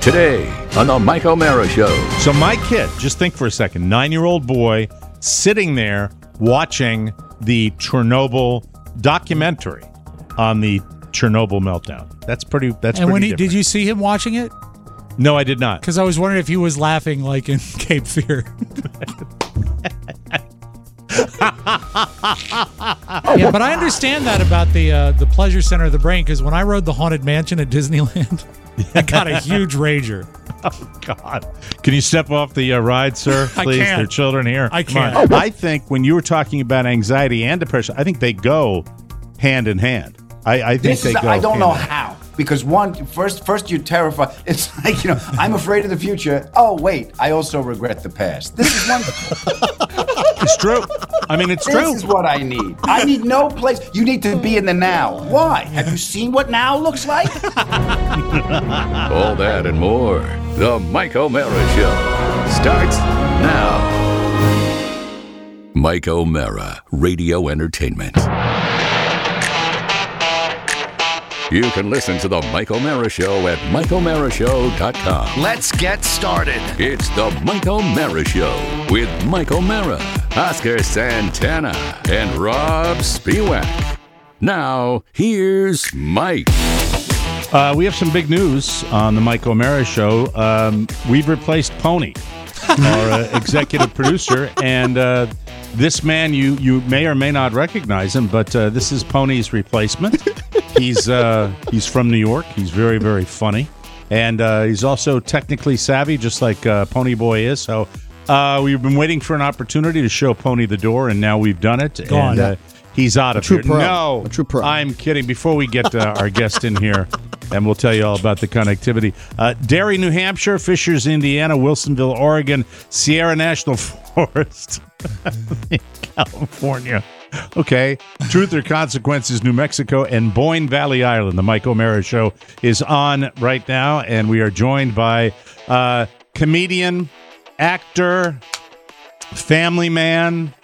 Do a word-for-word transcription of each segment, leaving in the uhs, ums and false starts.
Today on the Mike O'Mara Show. So my kid, just think for a second, nine-year-old boy sitting there watching the Chernobyl documentary on the Chernobyl meltdown. That's pretty. That's and pretty when he, different. did you see him watching it? No, I did not. Because I was wondering if he was laughing like in Cape Fear. Yeah, but I understand that about the uh, the pleasure center of the brain, because when I rode the Haunted Mansion at Disneyland, I got a huge rager. Oh, God. Can you step off the uh, ride, sir? I Please, can't. there are children here. I Come on. can't. I think when you were talking about anxiety and depression, I think they go hand in hand. I, I think This they is, go I don't hand know in hand. how. Because one, first, first you're terrified. It's like, you know, I'm afraid of the future. Oh, wait, I also regret the past. This is wonderful. It's true. I mean, it's This true. is what I need. I need no place. You need to be in the now. Why? Have you seen what now looks like? All that and more. The Mike O'Mara Show starts now. Mike O'Mara, Radio Entertainment. You can listen to the Mike O'Mara Show at mike o'mara show dot com. Let's get started. It's the Mike O'Mara Show with Mike O'Mara, Oscar Santana, and Rob Spiewak. Now, here's Mike. Uh, we have some big news on the Mike O'Mara Show. Um, we've replaced Pony, our uh, executive producer, and uh, this man, you you may or may not recognize him, but uh, this is Pony's replacement. He's uh, he's from New York. He's very, very funny, and uh, he's also technically savvy, just like uh, Pony Boy is. So uh, we've been waiting for an opportunity to show Pony the door, and now we've done it. Go and, on. Uh, he's out of true here. pro. No, A true pro. I'm kidding. Before we get uh, our guest in here, and we'll tell you all about the connectivity. Uh, Derry, New Hampshire, Fishers, Indiana, Wilsonville, Oregon, Sierra National Forest, California. Okay. Truth or Consequences, New Mexico, and Boyne Valley, Ireland. The Mike O'Mara Show is on right now, and we are joined by uh, comedian, actor, family man,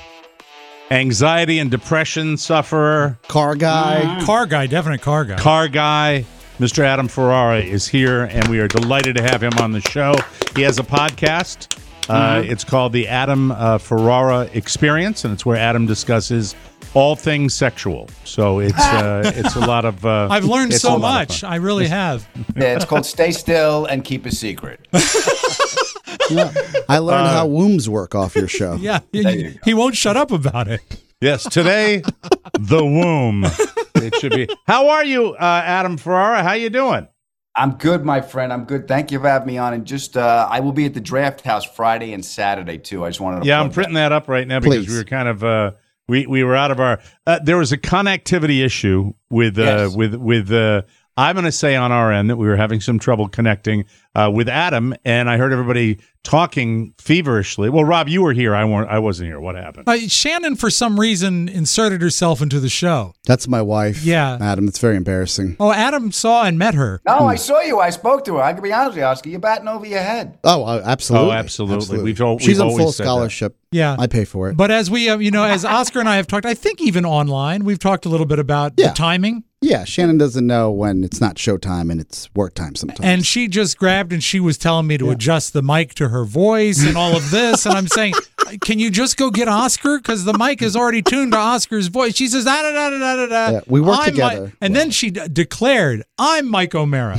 anxiety and depression sufferer, Car guy. Car guy, definite car guy. car guy. Mister Adam Ferrara is here, and we are delighted to have him on the show. He has a podcast. Uh, it's called the Adam uh, Ferrara Experience, and it's where Adam discusses all things sexual. So it's uh, it's a lot of. Uh, I've learned it's so a lot of much. fun. I really have. Yeah, it's called Stay Still and Keep a Secret. Yeah. I learned how wombs work off your show. Yeah, you he, go. he won't shut up about it. Yes, today the womb. It should be. How are you, uh, Adam Ferrara? How you doing? I'm good, my friend. I'm good. Thank you for having me on. And just, uh, I will be at the Draft House Friday and Saturday, too. I just wanted to Yeah, I'm plug printing that up right now because Please. we were kind of uh, we we were out of our. Uh, there was a connectivity issue with uh, Yes. with with. Uh, I'm going to say on our end that we were having some trouble connecting uh, with Adam, and I heard everybody talking feverishly. Well, Rob, you were here. I weren't. I wasn't here. What happened? Uh, Shannon, for some reason, inserted herself into the show. That's my wife. Yeah. Adam, it's very embarrassing. Oh, Adam saw and met her. No, I saw you. I spoke to her. I can be honest with you, Oscar. You're batting over your head. Oh, uh, absolutely. Oh, absolutely. We've al- She's we've on always full said that. scholarship. Yeah. I pay for it. But as we, uh, you know, as Oscar and I have talked, I think even online, we've talked a little bit about Yeah. the timing. Yeah, Shannon doesn't know when it's not showtime and it's work time sometimes. And she just grabbed and she was telling me to adjust the mic to her voice and all of this. And I'm saying, can you just go get Oscar? Because the mic is already tuned to Oscar's voice. She says, da da da da da da. Yeah, we work I'm together. Mi-" And then she d- declared, I'm Mike O'Mara.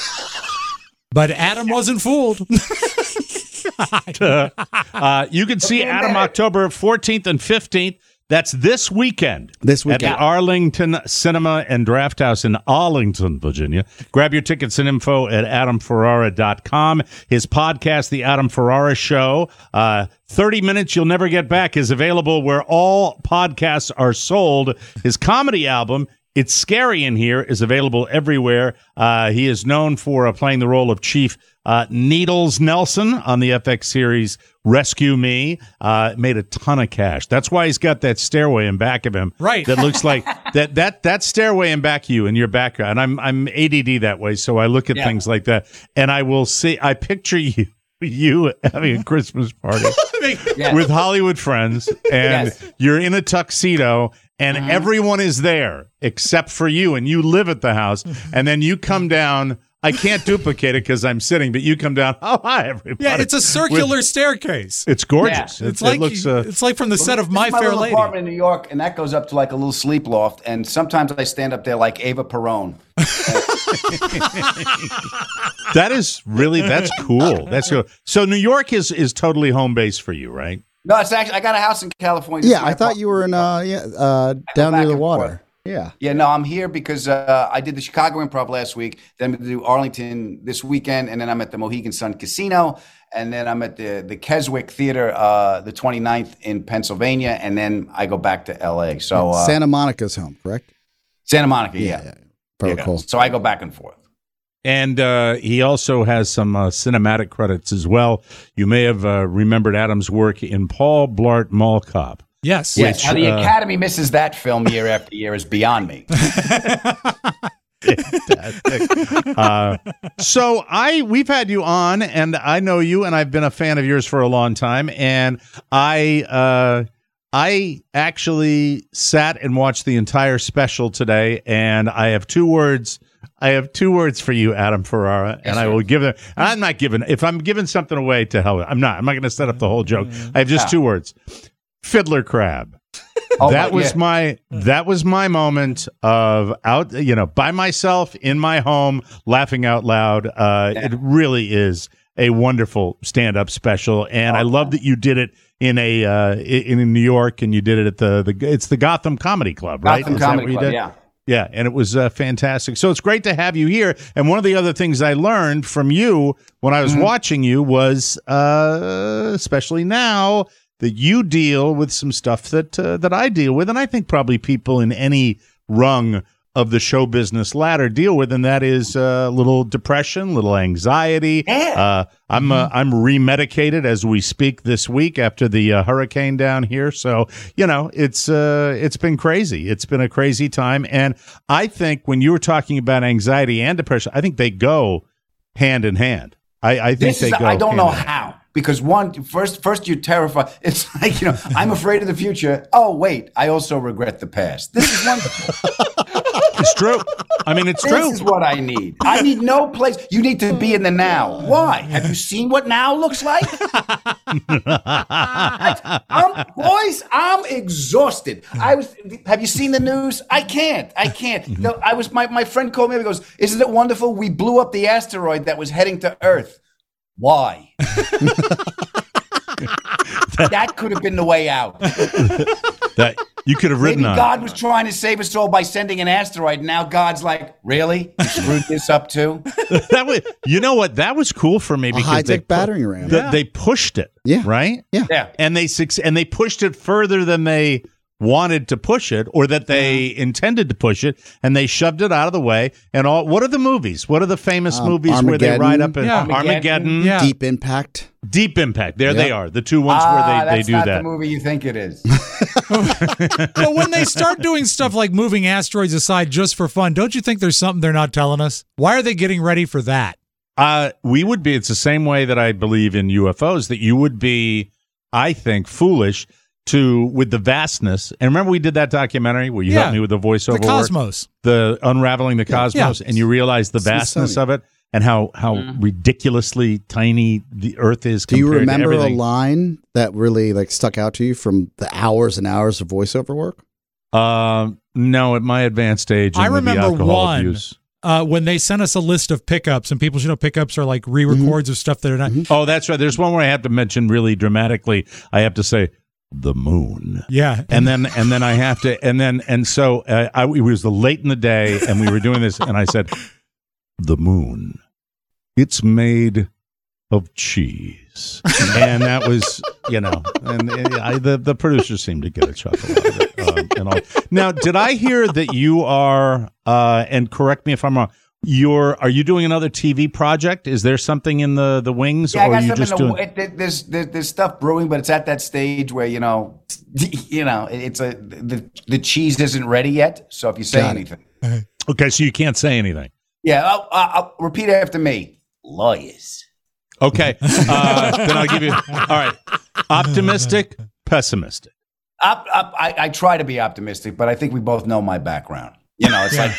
But Adam wasn't fooled. Uh, you can see Adam October fourteenth and fifteenth. That's this weekend. This At weekend. the Arlington Cinema and Draft House in Arlington, Virginia. Grab your tickets and info at adam ferrara dot com. His podcast, The Adam Ferrara Show, uh, thirty minutes You'll Never Get Back, is available where all podcasts are sold. His comedy album, It's Scary in Here, is available everywhere. Uh, he is known for uh, playing the role of Chief uh, Needles Nelson on the F X series Rescue Me. Uh, made a ton of cash. That's why he's got that stairway in back of him. Right. That looks like that that that stairway in back of you in your background. I'm I'm A D D that way, so I look at Yeah. things like that, and I will see. I picture you. You having a Christmas party Yes. with Hollywood friends, and Yes. you're in a tuxedo, and everyone is there except for you, and you live at the house, and then you come down. I can't duplicate it because I'm sitting, but you come down. Oh, hi, everybody. Yeah, it's a circular With, staircase. it's gorgeous. It's it, like it looks. Uh, it's like from the set of My This is my Fair little Lady. apartment in New York, and that goes up to like a little sleep loft. And sometimes I stand up there like Ava Perón. that is really that's cool. That's cool. So New York is is totally home base for you, right? No, it's actually I got a house in California. Yeah, I thought you were in uh, yeah, uh, down back near the and water. forth. Yeah. Yeah, no, I'm here because uh, I did the Chicago Improv last week. Then I'm going to do Arlington this weekend, and then I'm at the Mohegan Sun Casino, and then I'm at the the Keswick Theater uh, the twenty-ninth in Pennsylvania, and then I go back to L A. So uh, Santa Monica's home, correct? Santa Monica, yeah. Yeah, yeah. Very Yeah. cool. So I go back and forth. And uh, he also has some uh, cinematic credits as well. You may have uh, remembered Adam's work in Paul Blart Mall Cop. Yes. Yes, Which, how the uh, Academy misses that film year after year is beyond me. uh, so I we've had you on, and I know you, and I've been a fan of yours for a long time. And I uh, I actually sat and watched the entire special today, and I have two words. I have two words for you, Adam Ferrara, and I will give them. And I'm not giving. If I'm giving something away, to hell, I'm not. I'm not going to set up the whole joke. I have just two words: Fiddler Crab. Oh, that my- was yeah. my that was my moment of out, you know, by myself in my home, laughing out loud. Uh, Yeah. It really is a wonderful stand-up special, and I love that you did it in a uh, in, in New York, and you did it at the the it's the Gotham Comedy Club, right? Gotham Is that Comedy what you Club, did? yeah. Yeah, and it was uh, fantastic. So it's great to have you here. And one of the other things I learned from you when I was Mm-hmm. watching you was, uh, especially now, that you deal with some stuff that uh, that I deal with, and I think probably people in any rung of the show business ladder deal with, and that is a uh, little depression, little anxiety. Yeah. Uh, I'm uh, I'm remedicated as we speak this week after the uh, hurricane down here. So you know it's uh, it's been crazy. It's been a crazy time, and I think when you were talking about anxiety and depression, I think they go hand in hand. I, I think This they is, go. I don't hand know in hand. how. Because one, first, first you're terrified. It's like, you know, I'm afraid of the future. Oh, wait, I also regret the past. This is wonderful. It's true. I mean, it's This true. is what I need. I need no place. You need to be in the now. Why? Have you seen what now looks like? I'm, boys, I'm exhausted. I was. Have you seen the news? I can't. I can't. No, I was. My, my friend called me up and goes, "Isn't it wonderful? We blew up the asteroid that was heading to Earth. Why?" That could have been the way out. That you could have written Maybe on. God was trying to save us all by sending an asteroid. And now God's like, really? You screwed this up too? That was, you know what? That was cool for me A because high they tech battering ram. the- they pushed it. Yeah. Right. Yeah. Yeah. And they suc- and they pushed it further than they wanted to push it, or that they intended to push it, and they shoved it out of the way. And all. What are the movies? What are the famous Um, movies where they ride up in Yeah. Armageddon? Armageddon. Yeah. Deep Impact. Deep Impact. There Yep. they are. The two ones Ah, where they, they that's do not that. the movie you think it is. But when they start doing stuff like moving asteroids aside just for fun, don't you think there's something they're not telling us? Why are they getting ready for that? Uh, we would be, it's the same way that I believe in U F Os, that you would be, I think, foolish to, with the vastness. And remember we did that documentary where you Yeah. helped me with the voiceover The work? cosmos. The Unraveling the Cosmos, Yeah. and you realize the vastness Smithsonian. of it and how, how ridiculously tiny the Earth is Do you compared remember to a everything. line that really like stuck out to you from the hours and hours of voiceover work? Um, no, at my advanced age, I and with the remember alcohol one abuse. uh, when they sent us a list of pickups, and people should know pickups are like re-records of stuff that are not. Oh, that's right. There's one where I have to mention really dramatically. I have to say the moon. Yeah, and then and then I have to and then and so uh, I, it was the late in the day, and we were doing this, and I said, "The moon, it's made of cheese," and that was, you know, and, and I, the the producers seemed to get a chuckle out of it. Um, and all. Now, did I hear that you are? Uh, and correct me if I'm wrong. You're are you doing another T V project? Is there something in the the wings, Yeah, I or are got you something. just To, doing? it, it, there's, there's there's stuff brewing, but it's at that stage where you know, you know, it, it's a the the cheese isn't ready yet. So if you say Got it. anything, Okay, so you can't say anything. yeah, I'll, I'll, I'll repeat after me. Lawyers. Okay, uh, then I'll give you. All right, optimistic, pessimistic. Op, op, I, I try to be optimistic, but I think we both know my background. You know, it's like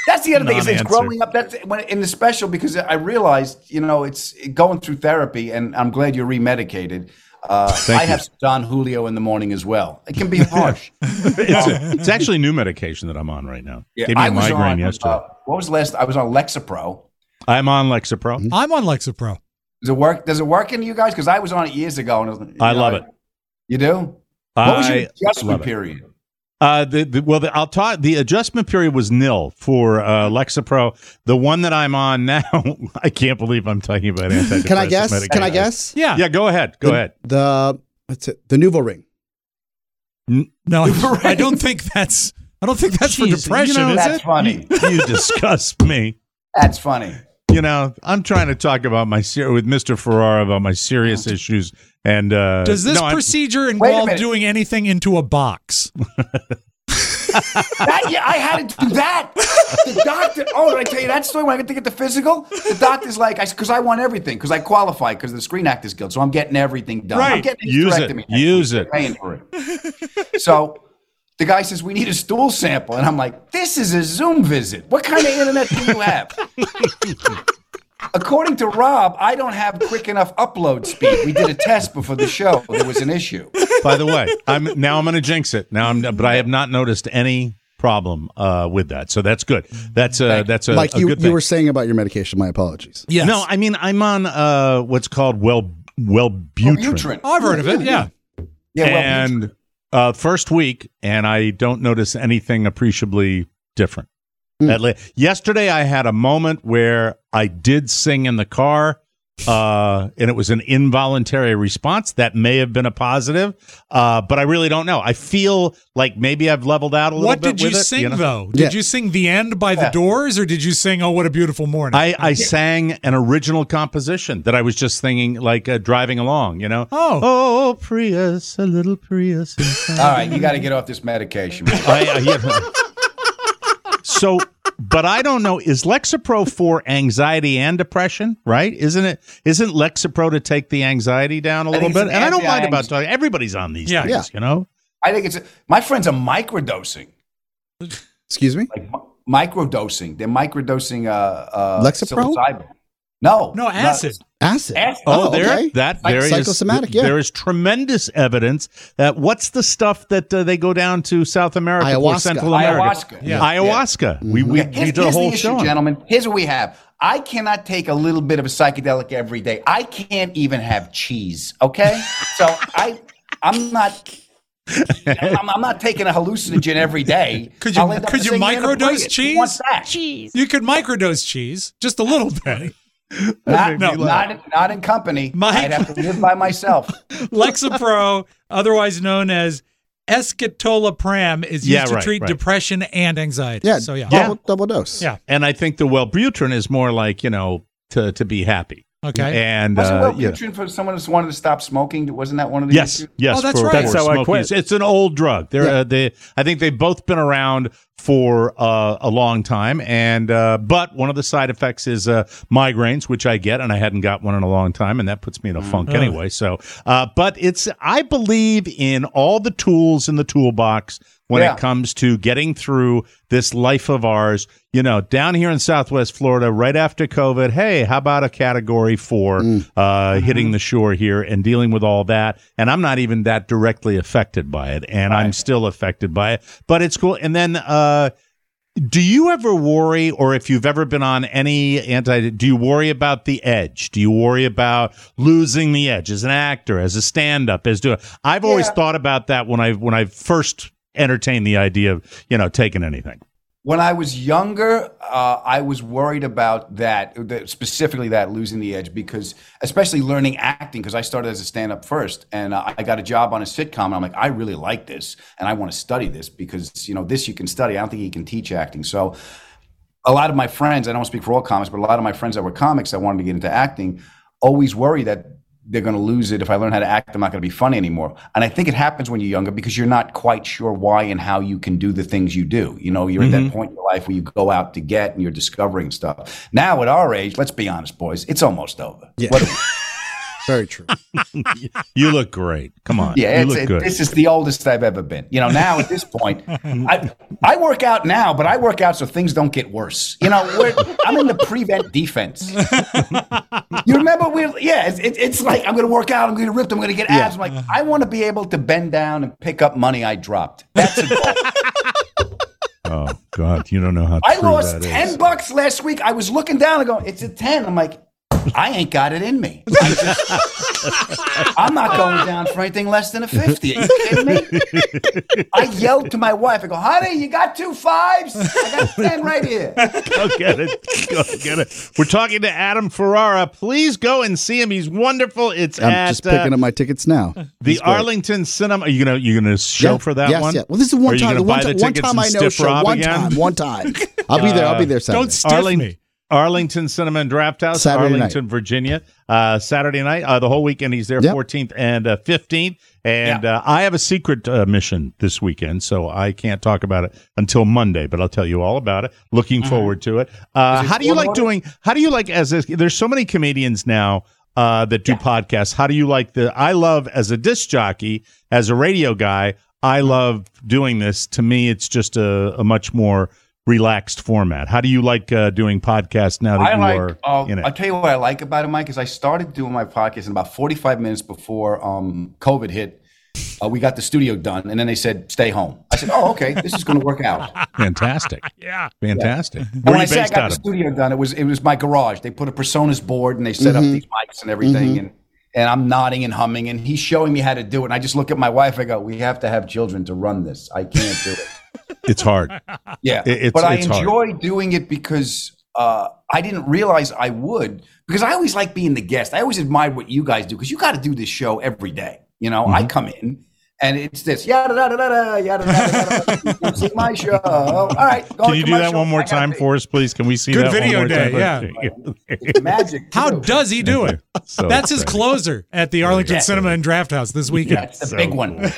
That's the other thing is it's Non-answer. growing up. That's when in the special because I realized, you know, it's going through therapy, and I'm glad you're remedicated. Uh, I you. have Don Julio in the morning as well. It can be harsh. It's, it's actually new medication that I'm on right now. Yeah, Gave me a I was migraine on, yesterday. Uh, what was the last? I was on Lexapro. I'm on Lexapro. I'm on Lexapro. Does it work? Does it work in you guys? Because I was on it years ago. And it was, you I know, love it. You do? What was your I adjustment love it. period? Uh, the, the, well, the, I'll talk. The adjustment period was nil for uh, Lexapro. The one that I'm on now, I can't believe I'm talking about antidepressant Can I guess? medication. Can I guess? Yeah. Yeah, go ahead. Go the, ahead. The what's it? The Nuvo Ring. No, I, I don't think that's. I don't think that's Jeez, for depression, you know, is That's it? funny. You disgust me. That's funny. You know, I'm trying to talk about my ser- with Mister Ferrara about my serious issues. And uh, Does this no, I'm- procedure a involve minute. doing anything into a box? That, yeah, I had to do that. The doctor. Oh, did I tell you that story when I went to get the physical? The doctor's like, I because I want everything because I qualify because of the Screen Actors Guild, so I'm getting everything done. I'm Right. getting a Use it. hysterectomy next Use week. it. They're paying for it. So the guy says we need a stool sample, and I'm like, this is a Zoom visit. What kind of internet do you have? According to Rob, I don't have quick enough upload speed. We did a test before the show. There was an issue. By the way, I'm now I'm going to jinx it. Now I'm, but I have not noticed any problem uh, with that, so that's good. That's a that's a, Mike, a you, good you thing. were saying about your medication. My apologies. Yes. No, I mean I'm on uh, what's called well Wellbutrin, Wellbutrin. Oh, I've heard of it. Yeah. Yeah, well, and uh, first week, and I don't notice anything appreciably different. Mm. At le- Yesterday, I had a moment where I did sing in the car, uh, and it was an involuntary response. That may have been a positive, uh, but I really don't know. I feel like maybe I've leveled out a little What bit did you with it, sing, know? though? Did Yeah. you sing The End by Yeah. The Doors, or did you sing Oh, What a Beautiful Morning? I, I sang an original composition that I was just singing, like uh, driving along, you know? Oh. Oh, Prius, a little Prius. inside. all right, you got to get off this medication. I, I, yeah. So, but I don't know. Is Lexapro for anxiety and depression? Right? Isn't it? Isn't Lexapro to take the anxiety down a I little think it's bit? an And I don't mind anti-anx- about talking. Everybody's on these Yeah. things, Yeah. you know. I think it's my friends are microdosing, Excuse me. like mi- microdosing. They're microdosing uh, uh, Lexapro? psilocybin. No, no, acid. Acid. Acid. Oh, Oh, there, okay. that Like there is psychosomatic, yeah. There is tremendous evidence that what's the stuff that uh, they go down to South America for, Ayahuasca. Central America, Ayahuasca. yeah. ayahuasca. We we, Yeah, we here's, did a here's whole the show issue, on it. gentlemen. Here's what we have. I cannot take a little bit of a psychedelic every day. I can't even have cheese. Okay, so I, I'm not. I'm, I'm not taking a hallucinogen every day. Could you I'll end up could you singing in a microdose Prius. Who cheese? wants that? Cheese. You could microdose cheese just a little bit. Not, No. not, in- not in company. Mike- I'd have to live by myself. Lexapro, otherwise known as escitalopram, is used Yeah, to right, treat right. depression and anxiety. Yeah. So yeah. Double, double dose. Yeah. And I think the Wellbutrin is more like, you know, to to be happy. Okay. And Wasn't uh, yeah. Wellbutrin for someone who wanted to stop smoking? Wasn't that one of the Yes, issues? yes. Oh, that's for, right. for That's how I smoking. quit. It's, it's an old drug. They're, Yeah. uh, they, I think they've both been around for uh, a long time, and uh, but one of the side effects is uh, migraines, which I get, and I hadn't got one in a long time, and that puts me in a funk anyway. So, uh, but it's I believe in all the tools in the toolbox when Yeah. it comes to getting through this life of ours. You know, down here in Southwest Florida, right after COVID, hey, how about a category four uh, hitting the shore here and dealing with all that? And I'm not even that directly affected by it, and I'm still affected by it. But it's cool. And then, uh, do you ever worry, or if you've ever been on any anti, do you worry about the edge? Do you worry about losing the edge as an actor, as a stand-up, as doing? I've always Yeah. thought about that when I when I first entertained the idea of you know taking anything. When I was younger, uh, I was worried about that, that, specifically that losing the edge, because especially learning acting, because I started as a stand-up first, and uh, I got a job on a sitcom, and I'm like, I really like this, and I want to study this because you know this you can study. I don't think you can teach acting. So, a lot of my friends, I don't speak for all comics, but a lot of my friends that were comics that wanted to get into acting, always worry that they're going to lose it. If I learn how to act, I'm not going to be funny anymore. And I think it happens when you're younger because you're not quite sure why and how you can do the things you do. You know, you're at that point in your life where you go out to get and you're discovering stuff. Now at our age, let's be honest, boys, it's almost over. Yeah. What do we- Very true. You look great. Come on. Yeah, you it's, look it, good. this is the oldest I've ever been. You know, now at this point, I I work out now, but I work out so things don't get worse. You know, we're, I'm in the prevent defense. You remember we? Yeah, it's, it, it's like I'm going to work out. I'm going to rip. I'm going to get abs. I'm like, I want to be able to bend down and pick up money I dropped. That's a goal. Oh God, you don't know how. I true lost that ten is. bucks last week. I was looking down and going, it's a ten. I'm like, I ain't got it in me. I just, I'm not going down for anything less than a fifty. Are you kidding me? I yelled to my wife. I go, honey, you got two fives? I got ten right here. Go get it. Go get it. We're talking to Adam Ferrara. Please go and see him. He's wonderful. It's I'm at just picking uh, up my tickets now. the He's great. Arlington Cinema. Are you gonna you gonna show Yeah, for that yes, one? Yeah. Well, this is one Are you time. gonna The one, buy the ti- one tickets time and I know stiff show. Rob One again? time. One time. I'll be there. I'll be there Saturday. Don't stiff Arling- me. Arlington Cinema and Draft House, Saturday Arlington, night. Virginia. Uh, Saturday night, uh, the whole weekend. He's there, Yep. fourteenth and uh, fifteenth. And Yeah. uh, I have a secret uh, mission this weekend, so I can't talk about it until Monday. But I'll tell you all about it. Looking forward to it. Uh, Is it how do you like automotive? doing? How do you like as a, there's so many comedians now uh, that do podcasts. How do you like the? I love as a disc jockey, as a radio guy. I love doing this. To me, it's just a, a much more relaxed format. How do you like uh, doing podcasts now that I you like. are Uh, in it? I'll tell you what I like about it, Mike. Is I started doing my podcast in about forty-five minutes before um, COVID hit. Uh, we got the studio done, and then they said, "Stay home." I said, "Oh, okay. This is going to work out." Fantastic. Yeah. Fantastic. And Where when are I you say I based got out the of? studio done, it was it was my garage. They put a Personas board and they set Mm-hmm. up these mics and everything, and and I'm nodding and humming, and he's showing me how to do it. And I just look at my wife. I go, "We have to have children to run this. I can't do it." It's hard. Yeah, It- it's- but I it's hard. enjoy doing it because uh, I didn't realize I would. Because I always like being the guest. I always admired what you guys do because you got to do this show every day. You know, Mm-hmm. I come in. And it's this yada da da da da yada da da da. See my show. All right, go Can on you do commercial. that one more I gotta time pay. for us, please? Can we see Good that video one more day, time? yeah. It's magic. How too. does he do it? So That's his exciting. closer at the Arlington Yeah. Cinema and Draft House this weekend. That's the So big one.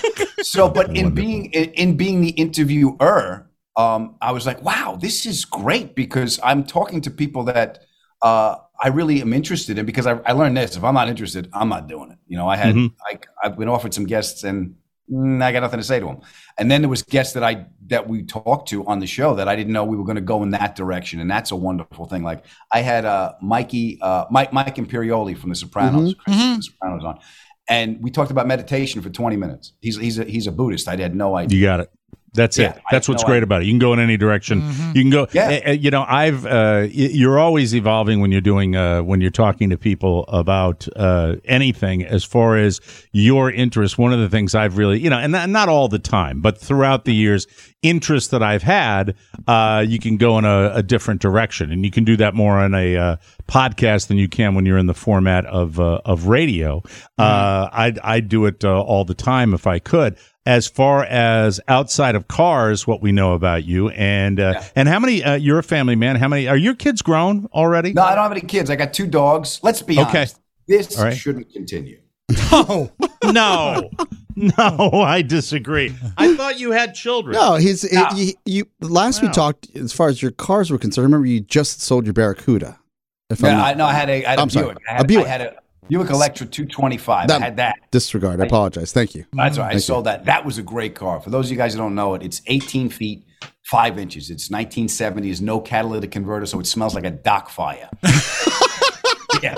So, but in being in, in being the interviewer, um, I was like, wow, this is great because I'm talking to people that uh, I really am interested in. Because I, I learned this: if I'm not interested, I'm not doing it. You know, I had Mhm. I, I've been offered some guests and. mm, I got nothing to say to them. And then there was guests that I that we talked to on the show that I didn't know we were going to go in that direction, and that's a wonderful thing. Like I had uh, Mikey, uh, Mike, Mike Imperioli from The Sopranos, Chris from The Sopranos on, and we talked about meditation for twenty minutes. He's he's a, he's a Buddhist. I had no idea. You got it. That's Yeah, it. I That's have what's no great idea. about it. You can go in any direction. You can go. Yeah. uh, you know, I've. Uh, y- you're always evolving when you're doing. Uh, when you're talking to people about uh, anything as far as your interest. One of the things I've really, you know, and not, not all the time, but throughout the years, interest that I've had, uh, you can go in a, a different direction, and you can do that more on a uh, podcast than you can when you're in the format of uh, of radio. Uh, I'd I'd do it uh, all the time if I could. As far as outside of cars, what we know about you, and uh, Yeah. and how many? Uh, you're a family man. How many? Are your kids grown already? No, I don't have any kids. I got two dogs. Let's be Okay. honest. This All right. shouldn't continue. Oh, No, no, I disagree. I thought you had children. No, he's it, No. you, you. Last we Wow. talked, as far as your cars were concerned, remember you just sold your Barracuda. If I'm Yeah, not I know. I had a, I had a I'm sorry. Buick. I A had, Buick. I had a Buick Electra two twenty-five. That- I had that. disregard, I apologize. Thank you. That's right. I Thank sold that. That was a great car. For those of you guys who don't know it, it's eighteen feet, five inches. It's nineteen seventies, no catalytic converter, so it smells like a dock fire. Yeah.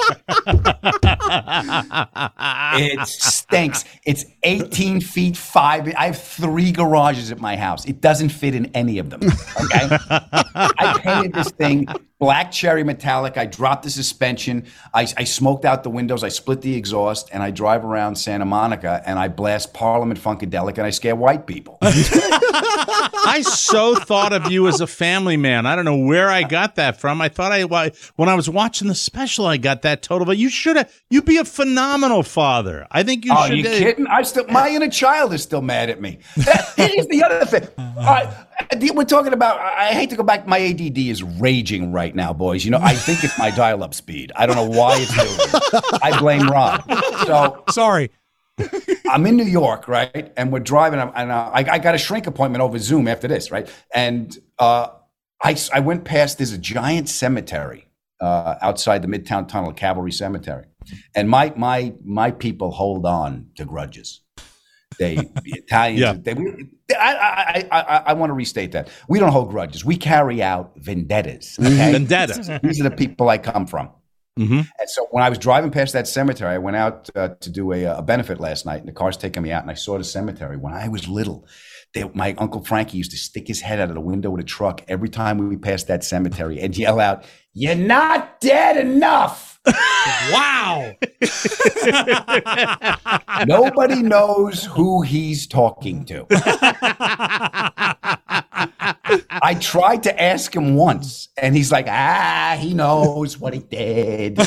It stinks. It's eighteen feet five. I have three garages at my house. It doesn't fit in any of them. Okay. I painted this thing black cherry metallic. I dropped the suspension. I, I smoked out the windows. I split the exhaust, and I drive around Santa Monica and I blast Parliament Funkadelic and I scare white people. I so thought of you as a family man. I don't know where I got that from. I thought I when I was watching the special, I got that total. But you should have. You'd be a phenomenal father. I think you Oh, should. you kidding? I still, my inner child is still mad at me. That, here's the other thing. All right, we're talking about. I hate to go back. My A D D is raging right now, boys. You know, I think it's my dial-up speed. I don't know why it's doing it. I blame Rob. So sorry. I'm in New York, right? And we're driving, and uh, I, I got a shrink appointment over Zoom after this, right? And uh, I, I went past. There's a giant cemetery uh, outside the Midtown Tunnel, Cavalry Cemetery. And my my my people hold on to grudges. They the Italians. Yeah. They, I I I, I, I want to restate that we don't hold grudges. We carry out vendettas. Okay? Vendetta. These are the people I come from. Mm-hmm. And so when I was driving past that cemetery, I went out uh, to do a, a benefit last night, and the car's taking me out, and I saw the cemetery. When I was little, they, my Uncle Frankie used to stick his head out of the window of the truck every time we passed that cemetery and yell out, "You're not dead enough." Wow. Nobody knows who he's talking to. I tried to ask him once, and he's like, ah, he knows what he did.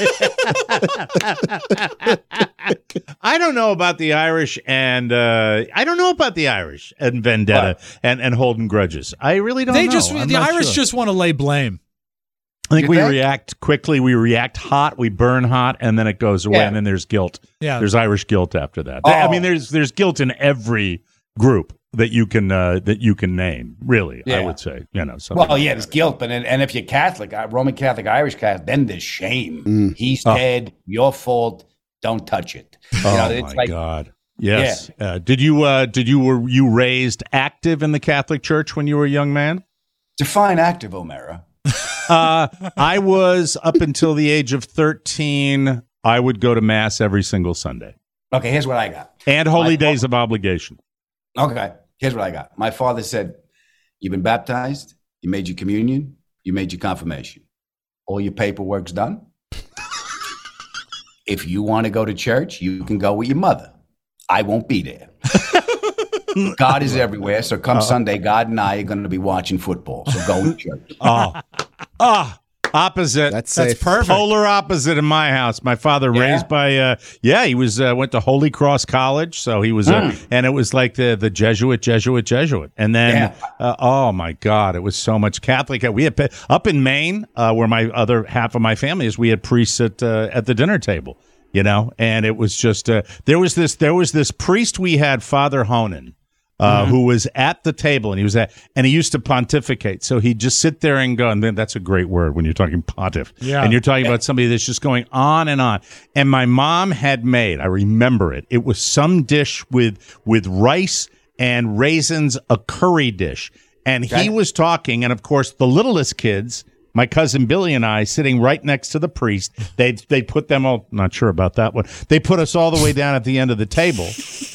I don't know about the Irish, and uh, I don't know about the Irish and vendetta and, and holding grudges. I really don't They know. just I'm the not Irish sure. just want to lay blame. I think You we think? react quickly. We react hot. We burn hot, and then it goes away. Yeah. And then there's guilt. Yeah. There's Irish guilt after that. Oh. I mean, there's there's guilt in every group that you can uh, that you can name. Really, I Yeah. would say. You know. something Well, like yeah, that. there's guilt, but and, and if you're Catholic, uh, Roman Catholic, Irish Catholic, then there's shame. Mm. He's Oh. dead. Your fault. Don't touch it. You Oh know, it's my like, God. Yes. Uh, did you uh, did you were you raised active in the Catholic Church when you were a young man? define active, O'Mara. Uh, I was up until the age of thirteen. I would go to mass every single Sunday Okay, here's what I got. and holy My- days of obligation. Okay, here's what I got. My father said, "You've been baptized. You made your communion. You made your confirmation. All your paperwork's done. If you want to go to church, you can go with your mother. I won't be there. God is everywhere. So come Sunday, God and I are going to be watching football. So go to church." Oh, oh, opposite. That's That's safe. perfect. Polar opposite in my house. My father Yeah? raised by, uh, yeah, he was uh, went to Holy Cross College, so he was, uh, and it was like the the Jesuit, Jesuit, Jesuit, and then, Yeah. uh, oh my God, it was so much Catholic. We had pa- up in Maine, uh, where my other half of my family is. We had priests at uh, at the dinner table, you know, and it was just uh, there was this there was this priest we had, Father Honan. Uh, who was at the table, and he was at, and he used to pontificate. So he'd just sit there and go, and then that's a great word when you're talking pontiff. Yeah. And you're talking about somebody that's just going on and on. And my mom had made, I remember it. It was some dish with with rice and raisins, a curry dish. And he Okay. was talking, and of course, the littlest kids, my cousin Billy and I, sitting right next to the priest, they they put them all, not sure about that one. They put us all the way down at the end of the table.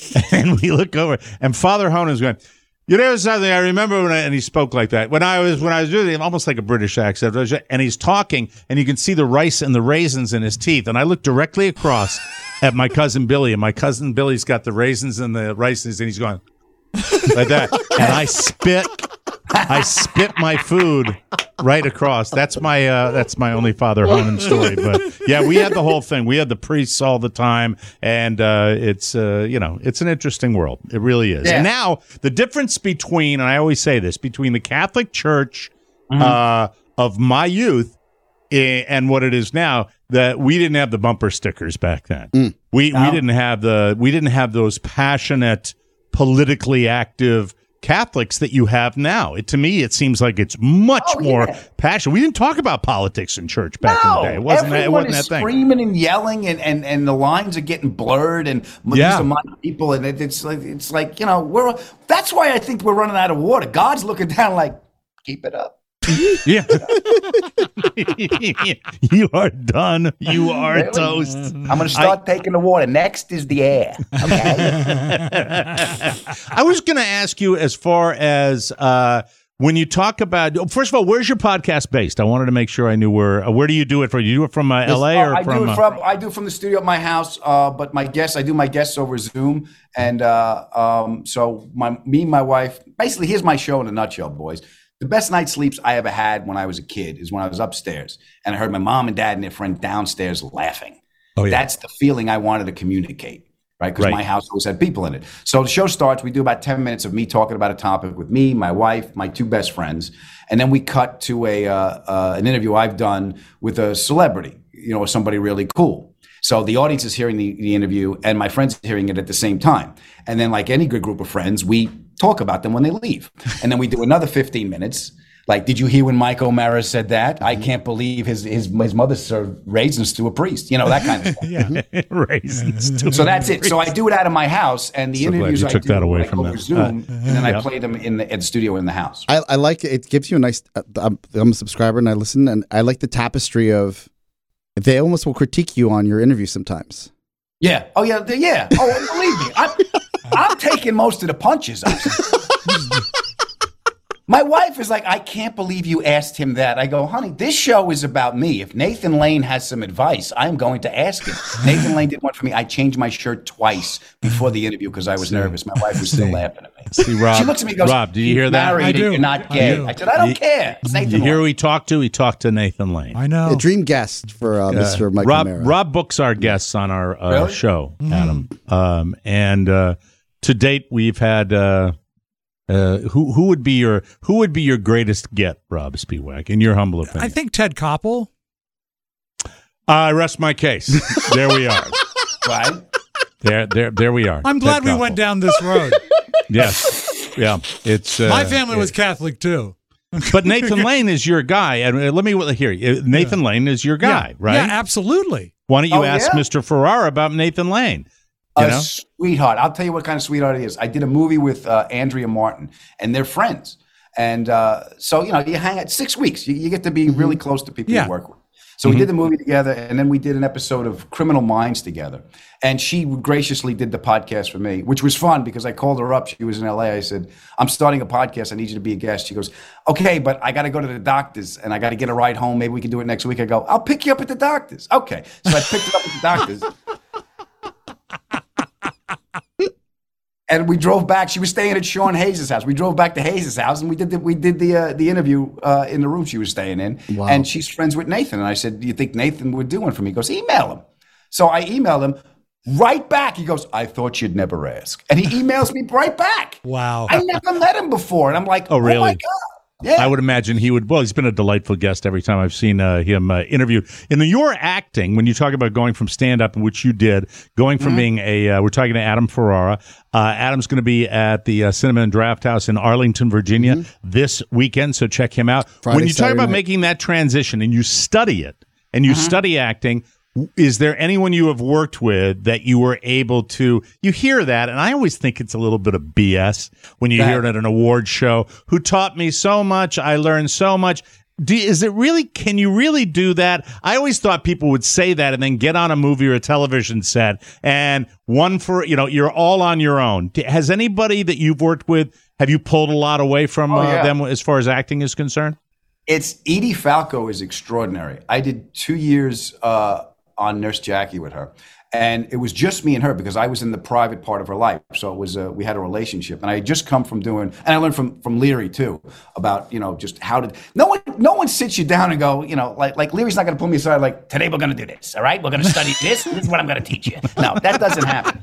And we look over, and Father Honan's going, "You know something? I remember when I," and he spoke like that. When I was when I was doing it, almost like a British accent, and he's talking, and you can see the rice and the raisins in his teeth. And I look directly across at my cousin Billy, and my cousin Billy's got the raisins and the rices, and he's going like that. And I spit, I spit my food right across. That's my uh, that's my only Father Honan story. But yeah, we had the whole thing. We had the priests all the time, and uh, it's uh, you know it's an interesting world. It really is. Yeah. And now the difference between, and I always say this, between the Catholic Church uh, of my youth i- and what it is now, that we didn't have the bumper stickers back then. We we No. didn't have the we didn't have those passionate, politically active Catholics that you have now. It, to me, it seems like it's much Oh, more yeah. passionate. We didn't talk about politics in church back in the day. It wasn't that, it everyone wasn't is that thing. screaming and yelling, and, and, and the lines are getting blurred, and m- Yeah. these are my people, and it, it's like it's like you know we're. That's why I think we're running out of water. God's looking down like, keep it up. Yeah. You are done. You are Really? toast. I'm going to start taking the water. Next is the air. Okay. I was going to ask you, as far as uh, when you talk about, first of all, where's your podcast based? I wanted to make sure I knew where. Uh, where do you do it from? You do it from uh, L A or I from? do uh, it from I do it from the studio at my house, uh, but my guests I do my guests over Zoom, and uh, um, so my me and my wife basically here's my show in a nutshell, boys. The best night's sleeps I ever had when I was a kid is when I was upstairs and I heard my mom and dad and their friend downstairs laughing. Oh, yeah. That's the feeling I wanted to communicate, right? Because Right. my house always had people in it. So the show starts. We do about ten minutes of me talking about a topic with me, my wife, my two best friends, and then we cut to a uh, uh, an interview I've done with a celebrity, you know, somebody really cool. So the audience is hearing the, the interview, and my friends are hearing it at the same time. And then, like any good group of friends, we talk about them when they leave, and then we do another fifteen minutes Like, did you hear when Mike O'Mara said that? I can't believe his his his mother served raisins to a priest. You know, that kind of stuff. Yeah. Raisins. To So that's it. So I do it out of my house, and the So glad interviews you I took do that away like, from over them. Zoom, Uh, and then I yeah. play them in the, in the studio in the house. I, I like it. It gives you a nice. Uh, I'm, I'm a subscriber and I listen, and I like the tapestry of. They almost will critique you on your interview sometimes. Yeah. Oh yeah. the- Yeah. Oh, believe me, I'm, I'm taking most of the punches. My wife is like, I can't believe you asked him that. I go, honey, this show is about me. If Nathan Lane has some advice, I'm going to ask him. Nathan Lane did one for me. I changed my shirt twice before the interview because I was nervous. My wife was still laughing at me. See, Rob, She looks at me and goes, Rob, did you "You're hear that? married I and do. You're not I gay. do. I, said, I don't You- care. It's Nathan You hear who Lane. he talked to? He talked to Nathan Lane. I know. A dream guest for uh, Mister Michael Rob, Mara. Rob books our guests on our uh, Really? show, Adam. Um, and uh, to date, we've had uh, uh, who who would be your who would be your greatest get, Rob Spiewak, in your humble opinion? I think Ted Koppel. I rest my case. There we are. Right? There, there, there we are. I'm glad Ted we Koppel. went down this road. Yes, yeah. It's uh, My family was Catholic too. but Nathan Lane is your guy, and uh, let me hear you. Nathan Lane is your guy, yeah. right? Yeah, absolutely. Why don't you Oh, ask yeah? Mister Ferrara about Nathan Lane? You A know? sweetheart. I'll tell you what kind of sweetheart he is. I did a movie with uh, Andrea Martin, and they're friends. And uh, so, you know, you hang out six weeks. You, you get to be really close to people Yeah. you work with. So we did the movie together, and then we did an episode of Criminal Minds together. And she graciously did the podcast for me, which was fun because I called her up. She was in L A. I said, I'm starting a podcast. I need you to be a guest. She goes, okay, but I got to go to the doctor's, and I got to get a ride home. Maybe we can do it next week. I go, I'll pick you up at the doctor's. Okay. So I picked her up at the doctor's. And we drove back. She was staying at Sean Hayes' house. We drove back to Hayes' house, and we did the, we did the uh, the interview uh, in the room she was staying in. Wow. And she's friends with Nathan. And I said, "Do you think Nathan would do one for me?" He goes, "Email him." So I emailed him right back. He goes, "I thought you'd never ask," and he emails me right back. Wow. I never met him before, and I'm like, Oh, really? Oh my god! Yeah. I would imagine he would. Well, he's been a delightful guest every time I've seen uh, him uh, interview. In your acting, when you talk about going from stand up, which you did, going from Mm-hmm. being a, uh, we're talking to Adam Ferrara. Uh, Adam's going to be at the uh, Cinema and Draft House in Arlington, Virginia this weekend, so check him out. Friday, when you talk Saturday about night. making that transition and you study it and you study acting, is there anyone you have worked with that you were able to, you hear that, and I always think it's a little bit of B S when you That- hear it at an award show, who taught me so much, I learned so much. Do, is it really, can you really do that? I always thought people would say that and then get on a movie or a television set and one for, you know, you're all on your own. D- Has anybody that you've worked with, have you pulled a lot away from Oh, uh, yeah. them as far as acting is concerned? It's Edie Falco is extraordinary. I did two years uh, on Nurse Jackie with her, and it was just me and her because I was in the private part of her life. So it was uh, we had a relationship, and I had just come from doing, and I learned from from Leary too about, you know, just how to. No one no one sits you down and go, you know, like like Leary's not going to pull me aside like, today we're going to do this, all right? We're going to study this. This is what I'm going to teach you. No, that doesn't happen.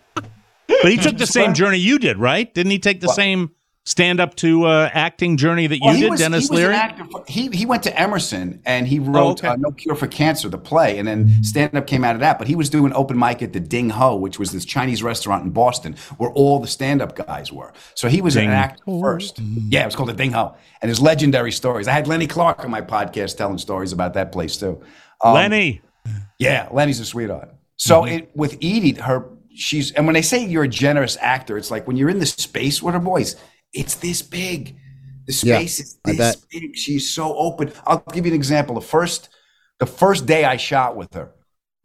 But he took the same journey you did, right? Didn't he take the Well- same stand up to uh, acting journey that you Well, he did, was- Dennis he was an Leary? actor for- he he went to Emerson and he wrote okay. uh, No Cure for Cancer, the play, and then stand up came out of that. But he was doing open mic at the Ding Ho, which was this Chinese restaurant in Boston where all the stand up guys were. So he was Ding. an actor first. Yeah, it was called the Ding Ho, and his legendary stories. I had Lenny Clark on my podcast telling stories about that place too. Um, Lenny. yeah, Lenny's a sweetheart. So Mm-hmm. it with Edie, her she's and when they say you're a generous actor, it's like when you're in the space with her boys, it's this big. The Yeah, space is I this bet. big. She's so open. I'll give you an example. The first the first day I shot with her,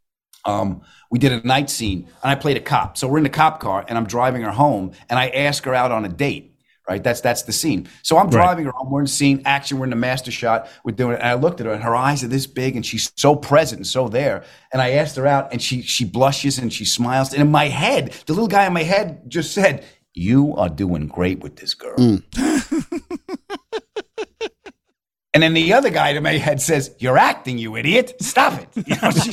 um, we did a night scene and I played a cop. So we're in the cop car and I'm driving her home and I ask her out on a date. Right, that's that's the scene. So I'm driving her home. We're in the scene, action. We're in the master shot. We're doing it. And I looked at her, and her eyes are this big, and she's so present and so there. And I asked her out, and she she blushes and she smiles. And in my head, the little guy in my head just said, "You are doing great with this girl." And then the other guy in my head says, "You're acting, you idiot! Stop it!" You know, she's, She's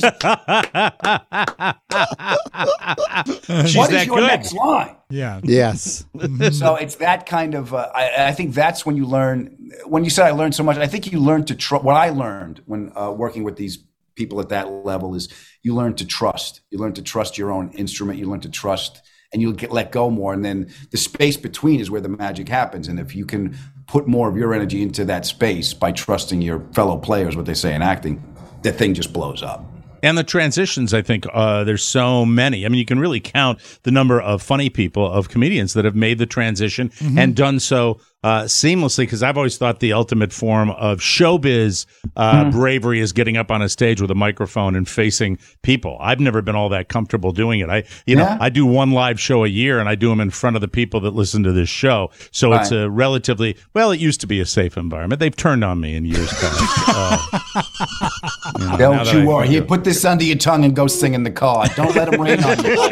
what is that your good. next line? Yeah. Yes. So it's that kind of. Uh, I, I think that's when you learn. When you said I learned so much, I think you learn to trust. What I learned when uh, working with these people at that level is you learn to trust. You learn to trust your own instrument. You learn to trust and you'll get let go more. And then the space between is where the magic happens. And if you can put more of your energy into that space by trusting your fellow players, what they say in acting, that thing just blows up. And the transitions, I think, uh, there's so many. I mean, you can really count the number of funny people, of comedians that have made the transition mm-hmm. and done so uh, seamlessly, because I've always thought the ultimate form of showbiz uh, mm. bravery is getting up on a stage with a microphone and facing people. I've never been all that comfortable doing it. I, you know, yeah. I do one live show a year, and I do them in front of the people that listen to this show. So right. it's a relatively, well, it used to be a safe environment. They've turned on me in years past. uh, you know, Don't you worry. Here, put this under your tongue and go sing in the car. Don't let them rain on you.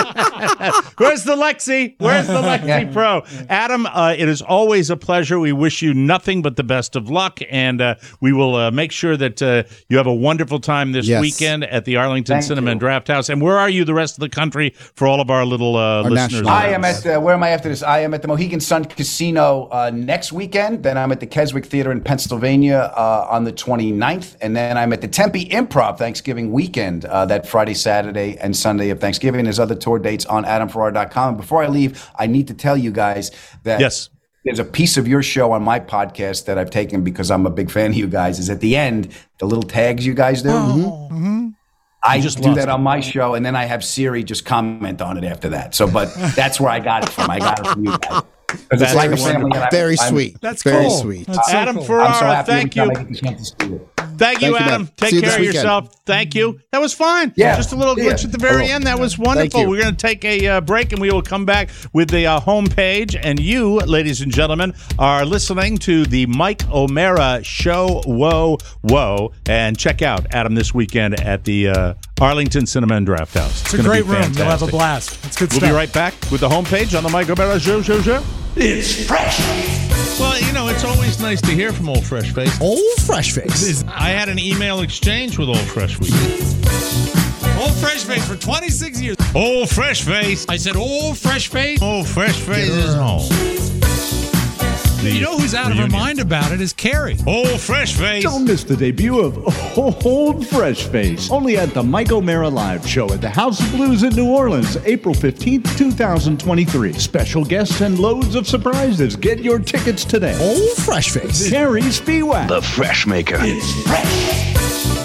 Where's the Lexi? Where's the Lexi yeah. Pro? Adam, uh, it is always a pleasure. We wish you nothing but the best of luck, and uh, we will uh, make sure that uh, you have a wonderful time this yes. weekend at the Arlington Thank Cinema you. and Draft House. And where are you the rest of the country for all of our little uh, our listeners? I am at, uh, where am I after this? I am at the Mohegan Sun Casino uh, next weekend. Then I'm at the Keswick Theater in Pennsylvania uh, on the twenty-ninth. And then I'm at the Tempe Improv Thanksgiving weekend, uh, that Friday, Saturday, and Sunday of Thanksgiving. There's other tour dates on adam ferrara dot com. Before I leave, I need to tell you guys that yes. there's a piece of your show on my podcast that I've taken because I'm a big fan of you guys. Is at the end, the little tags you guys do. Oh. Mm-hmm. I just do that on my show, and then I have Siri just comment on it after that. So, but that's where I got it from. I got it from you guys. Because it's like a family. And very I'm, sweet. That's very cool. sweet. That's so Adam cool. Ferrara, so thank you. Thank you, Thank Adam. you, Take See care you of yourself. Thank you. That was fine. Yeah. Just a little Yeah. glitch at the very Hello. end. That was wonderful. We're going to take a uh, break, and we will come back with the uh, homepage. And you, ladies and gentlemen, are listening to the Mike O'Meara Show. Whoa, whoa. And check out Adam this weekend at the uh, Arlington Cinema and Draft House. It's, it's a great room. Fantastic. You'll have a blast. It's good we'll stuff. We'll be right back with the homepage on the Mike O'Meara Show, show, show. It's fresh. Well, you know, it's always nice to hear from Old Fresh Face. Old Fresh Face. I had an email exchange with Old Fresh Face. Old Fresh Face for twenty-six years. Old Fresh Face. I said, Old Fresh Face. Old Fresh Face is home. You know who's out reunion. of her mind about it is Carrie. Old Fresh Face. Don't miss the debut of Old Fresh Face. Only at the Mike O'Meara Live Show at the House of Blues in New Orleans, April fifteenth, twenty twenty-three. Special guests and loads of surprises. Get your tickets today. Old Fresh Face. Carrie Spiewak. The Fresh Maker. It's fresh.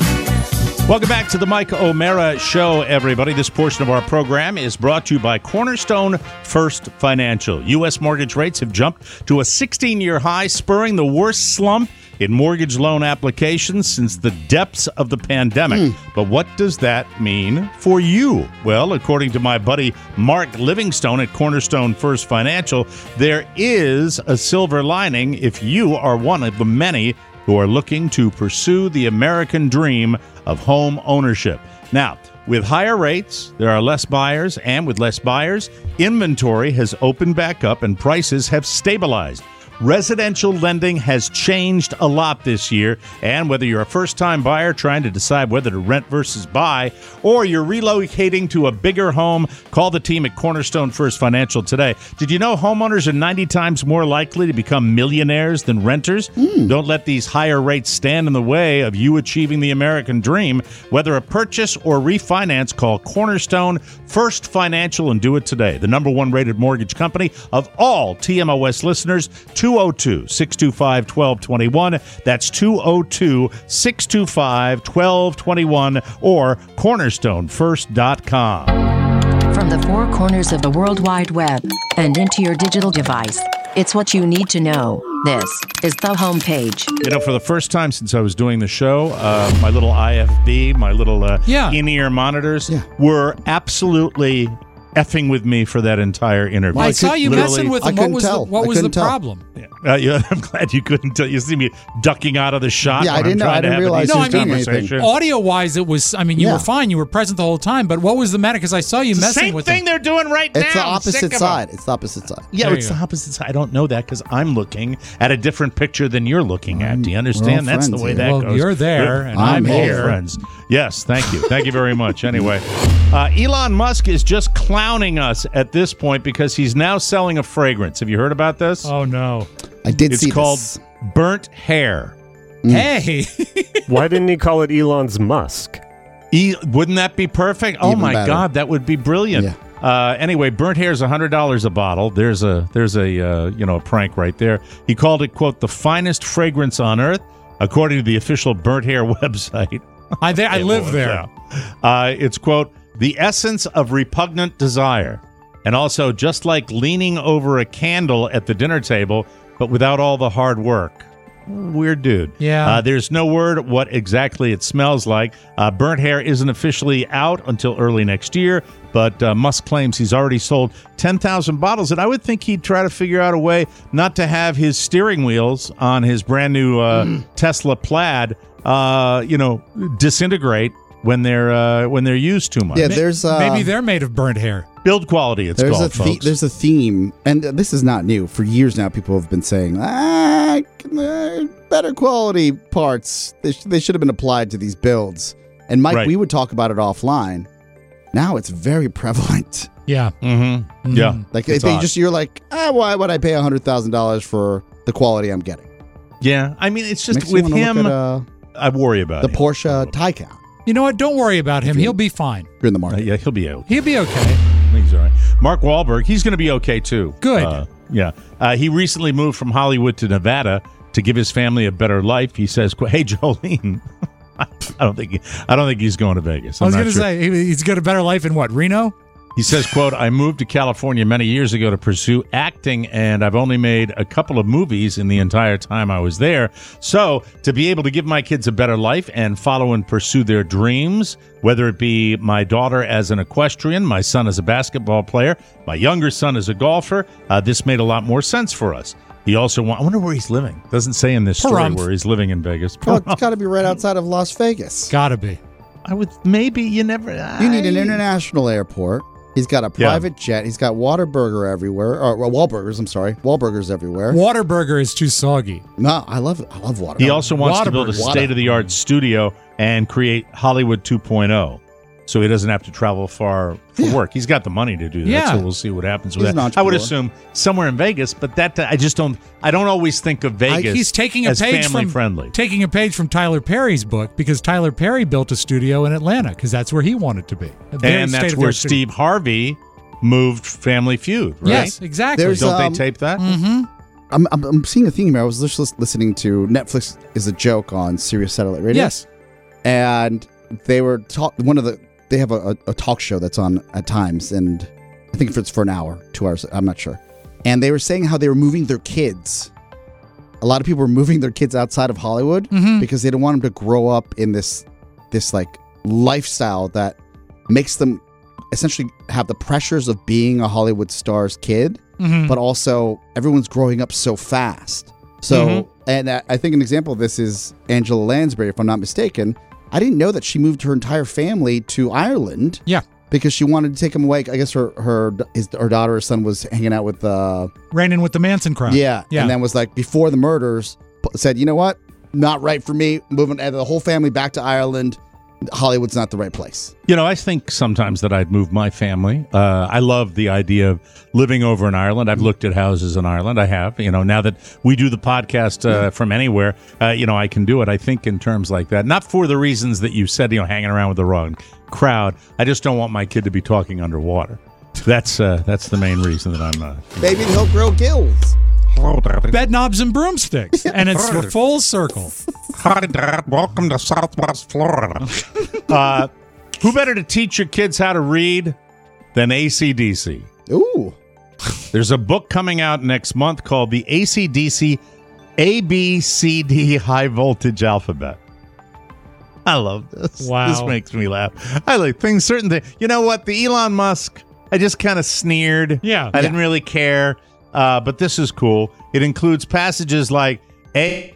Welcome back to the Mike O'Meara Show, everybody. This portion of our program is brought to you by Cornerstone First Financial. U S mortgage rates have jumped to a sixteen-year high, spurring the worst slump in mortgage loan applications since the depths of the pandemic. Mm. But what does that mean for you? Well, according to my buddy Mark Livingstone at Cornerstone First Financial, there is a silver lining if you are one of the many who are looking to pursue the American dream of home ownership. Now, with higher rates, there are less buyers, and with less buyers, inventory has opened back up and prices have stabilized. Residential lending has changed a lot this year, and whether you're a first-time buyer trying to decide whether to rent versus buy, or you're relocating to a bigger home, call the team at Cornerstone First Financial today. Did you know homeowners are ninety times more likely to become millionaires than renters? Mm. Don't let these higher rates stand in the way of you achieving the American dream. Whether a purchase or refinance, call Cornerstone First Financial and do it today. The number one rated mortgage company of all T M O S listeners, two oh two, six two five, one two two one. That's two oh two, six two five, one two two one or cornerstone first dot com. From the four corners of the World Wide Web and into your digital device, it's what you need to know. This is the homepage. You know, for the first time since I was doing the show, uh, my little I F B, my little uh, yeah. in-ear monitors yeah. were absolutely effing with me for that entire interview. Well, I saw you messing with them. What was tell. the, what I was the tell. problem? Uh, yeah, I'm glad you couldn't tell. You see me ducking out of the shot. Yeah, I when didn't I'm know. I trying to didn't have realize a you decent was doing conversation. Audio-wise, it was, I mean, you Yeah. were fine. You were present the whole time. But what was the matter? Because I saw you It's the messing same with thing them. they're doing right now. It's the I'm sick opposite of side. them. It's the opposite side. Yeah, There it's you the go. opposite side. I don't know that because I'm looking at a different picture than you're looking at. Do you understand? we're all That's the friends way here. that Well, goes. you're there, and I'm all here. friends. Yes, thank you. Thank you very much. Anyway, uh, Elon Musk is just clowning us at this point because he's now selling a fragrance. Have you heard about this? Oh, no. I did it's see called this. Burnt Hair. Hey. Why didn't he call it Elon's Musk? E- wouldn't that be perfect? Oh Even my better. God, that would be brilliant. Yeah. Uh, anyway, burnt hair is one hundred dollars a bottle. There's a there's a uh, you know a prank right there. He called it, quote, the finest fragrance on earth, according to the official burnt hair website. I there, I live there. Yeah. Uh, it's, quote, the essence of repugnant desire, and also just like leaning over a candle at the dinner table, but without all the hard work. Weird dude. Yeah. Uh, there's no word what exactly it smells like. Uh, burnt hair isn't officially out until early next year, but uh, Musk claims he's already sold ten thousand bottles, and I would think he'd try to figure out a way not to have his steering wheels on his brand new uh, mm. Tesla Plaid, uh, you know, disintegrate when they're uh, when they're used too much. Yeah, there's uh, maybe they're made of burnt hair. Build quality, it's there's called, a the- folks. There's a theme, and this is not new. For years now, people have been saying, ah, uh, better quality parts. They, sh- they should have been applied to these builds. And Mike, Right. we would talk about it offline. Now it's very prevalent. Yeah. Mm-hmm. Mhm. Yeah. Like It's they odd. just, you're like, ah, why would I pay one hundred thousand dollars for the quality I'm getting? Yeah. I mean, it's just Makes you with wanna look him, at, uh, I worry about the him. Porsche Taycan. You know what? Don't worry about him. He'll be fine. You're in the Uh, market. yeah, he'll be okay. He'll be okay. He's all right. Mark Wahlberg, he's going to be okay too. Good. Uh, yeah. Uh, he recently moved from Hollywood to Nevada to give his family a better life. He says, "Hey, Jolene, I don't think he, I don't think he's going to Vegas." I I'm was not going to sure. say he- he's got a better life in what, Reno? He says, quote, I moved to California many years ago to pursue acting, and I've only made a couple of movies in the entire time I was there. So to be able to give my kids a better life and follow and pursue their dreams, whether it be my daughter as an equestrian, my son as a basketball player, my younger son as a golfer, uh, this made a lot more sense for us. He also want, I wonder where he's living. Doesn't say in this story Pahrump. where he's living in Vegas. Well, it's got to be right outside of Las Vegas. Gotta be. I would maybe you never. You need an I- international airport. He's got a Yeah. private jet. He's got Whataburger everywhere. Or well, Wahlburgers, I'm sorry. Wahlburgers everywhere. Waterburger is too soggy. No, I love I love water. He also wants to build a Whataburger. state-of-the-art studio and create Hollywood two point oh, so he doesn't have to travel far for Yeah. work. He's got the money to do that, Yeah. so we'll see what happens with He's that. an I would entrepreneur. assume somewhere in Vegas, but that I just don't. I don't always think of Vegas. He's taking a as page family from friendly. taking a page from Tyler Perry's book because Tyler Perry built a studio in Atlanta because that's where he wanted to be. A very And that's state-of-the-art where studio. Steve Harvey moved Family Feud, right? Yes, exactly. There's- Don't um, they tape that? mm-hmm. I'm, I'm I'm seeing a theme here. I was just lis- listening to Netflix is a joke on Sirius Satellite Radio. Yes. And they were talk one of the they have a, a, a talk show that's on at times, and I think it's for an hour, two hours. I'm not sure. And they were saying how they were moving their kids. A lot of people were moving their kids outside of Hollywood Mhm. because they didn't want them to grow up in this this like lifestyle that makes them essentially have the pressures of being a Hollywood star's kid, Mhm. but also everyone's growing up so fast. So, Mhm. and I I think an example of this is Angela Lansbury, if I'm not mistaken. I didn't know that she moved her entire family to Ireland. Yeah. Because she wanted to take them away. I guess her her his, her daughter or son was hanging out with uh Ran in with the Manson crowd. yeah, Yeah. and then was like before the murders p- said, you know what, not right for me. Moving and the whole family back to Ireland. Hollywood's not the right place. You know, I think sometimes that I'd move my family. Uh, I love the idea of living over in Ireland. I've looked at houses in Ireland. I have. You know, now that we do the podcast uh, from anywhere, uh, you know, I can do it. I think in terms like that. Not for the reasons that you said, you know, hanging around with the wrong crowd. I just don't want my kid to be talking underwater. That's uh, that's the main reason that I'm. Uh, Maybe he'll grow gills. Bed knobs and broomsticks. And it's a full circle. Hi, Dad. Welcome to Southwest Florida. uh, who better to teach your kids how to read than A C D C? Ooh. There's a book coming out next month called the A C D C A B C D High Voltage Alphabet. I love this. Wow. This makes me laugh. I like things, certain things. You know what? The Elon Musk, I just kind of sneered. Yeah. I didn't really care. Uh, but this is cool. It includes passages like A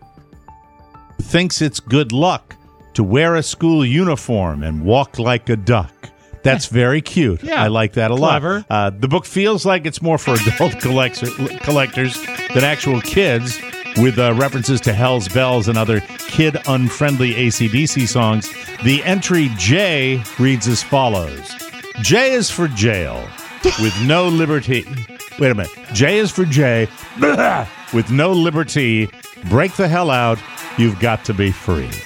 thinks it's good luck to wear a school uniform and walk like a duck. That's very cute. Yeah. I like that a Clever. lot. Uh, the book feels like it's more for adult collector, collectors than actual kids, with uh, references to Hell's Bells and other kid-unfriendly A C D C songs. The entry J reads as follows. J is for jail, with no liberty. Wait a minute. J is for J, with no liberty. Break the hell out. You've got to be free.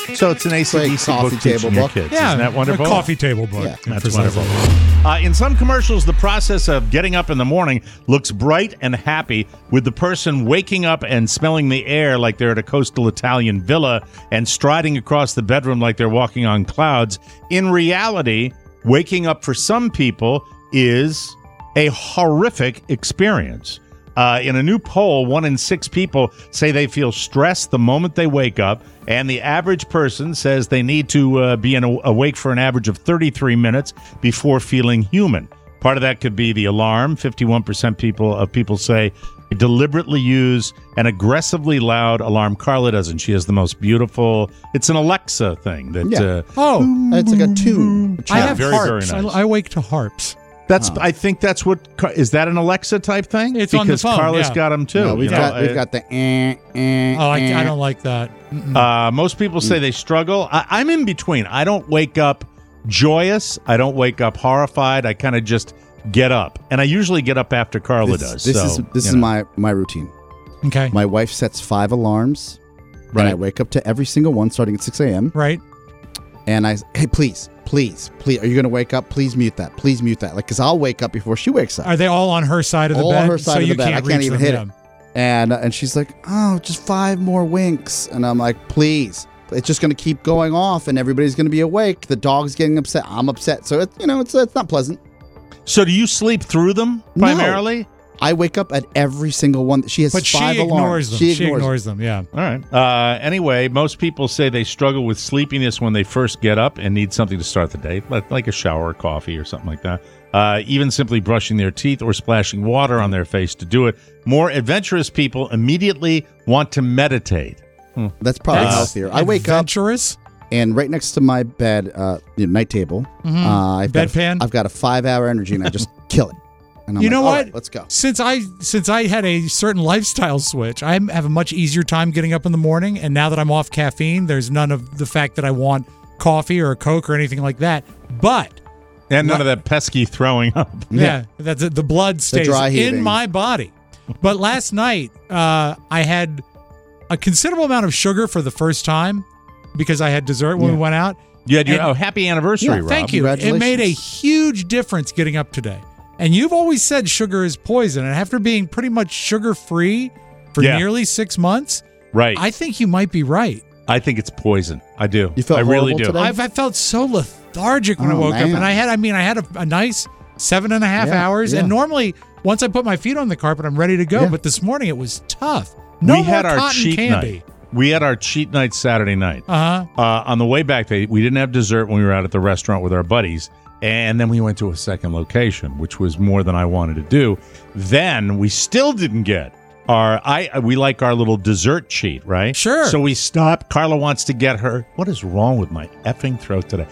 So it's an A C D C Great book coffee teaching table your book. kids. Yeah, Isn't that wonderful? A coffee table book. Yeah. That's Precisely. wonderful. Uh, in some commercials, the process of getting up in the morning looks bright and happy, with the person waking up and smelling the air like they're at a coastal Italian villa and striding across the bedroom like they're walking on clouds. In reality, waking up for some people is a horrific experience. Uh, in a new poll, one in six people say they feel stressed the moment they wake up, and the average person says they need to uh, be in a, awake for an average of thirty-three minutes before feeling human. Part of that could be the alarm. fifty-one percent people of people say they deliberately use an aggressively loud alarm. Carla doesn't. She has the most beautiful, it's an Alexa thing. That Yeah. uh, Oh, It's like a tune. a I chant. have very, very harps. nice. I, I wake to harps. That's. I think that's what. Is that an Alexa type thing? It's on the because phone, Carla's yeah. got them too. No, we've you know, got we've uh, got the eh, eh, Oh, I, eh. I don't like that. Mm-mm. Uh, most people say they struggle. I, I'm in between. I don't wake up joyous. I don't wake up horrified. I kind of just get up, and I usually get up after Carla This, does. this so, is this you is know. my my routine. Okay. My wife sets five alarms, Right. and I wake up to every single one starting at six a.m. Right. And I, hey, please, please, please, are you going to wake up? Please mute that. Please mute that. Like, because I'll wake up before she wakes up. Are they all on her side of the All bed? her side so of the you bed. Can't I can't reach even them, hit yeah. it. And uh, and she's like, oh, just five more winks. And I'm like, please. It's just going to keep going off, and everybody's going to be awake. The dog's getting upset. I'm upset. So, it, you know, it's it's not pleasant. So do you sleep through them No. primarily? I wake up at every single one. She has But she five ignores alarms. them. She She ignores, ignores them. Yeah. All right. Uh, anyway, most people say they struggle with sleepiness when they first get up and need something to start the day, like, like a shower or coffee or something like that. Uh, even simply brushing their teeth or splashing water on their face to do it. More adventurous people immediately want to meditate. That's probably That's healthier. I wake up, Adventurous. and right next to my bed, uh, you know, night table, uh, I've got a- Bedpan? I've got a five-hour energy, and I just kill it. And I'm You like, know all what? right, let's go. Since I since I had a certain lifestyle switch, I have a much easier time getting up in the morning. And now that I'm off caffeine, there's none of the fact that I want coffee or a Coke or anything like that. But And none of that pesky throwing up. yeah, that's the blood stays dry in heaving. my body. But last night, uh, I had a considerable amount of sugar for the first time because I had dessert when Yeah. we went out. You had your And- oh, happy anniversary, Yeah, Rob. Thank you. It Congratulations. made a huge difference getting up today. And you've always said sugar is poison. And after being pretty much sugar free for Yeah. nearly six months, Right. I think you might be right. I think it's poison. I do. You felt I really horrible do. today? I've, I felt so lethargic when I Oh, woke up. man. And I had, I mean, I had a, a nice seven and a half Yeah, hours. yeah. And normally, once I put my feet on the carpet, I'm ready to go. Yeah. But this morning, it was tough. No we more had our cotton cheat candy. night. We had our cheat night Saturday night. Uh-huh. Uh, on the way back, they, we didn't have dessert when we were out at the restaurant with our buddies. And then we went to a second location, which was more than I wanted to do. Then we still didn't get our, I we like our little dessert cheat, right? Sure. So we stopped. Carla wants to get her, what is wrong with my effing throat today?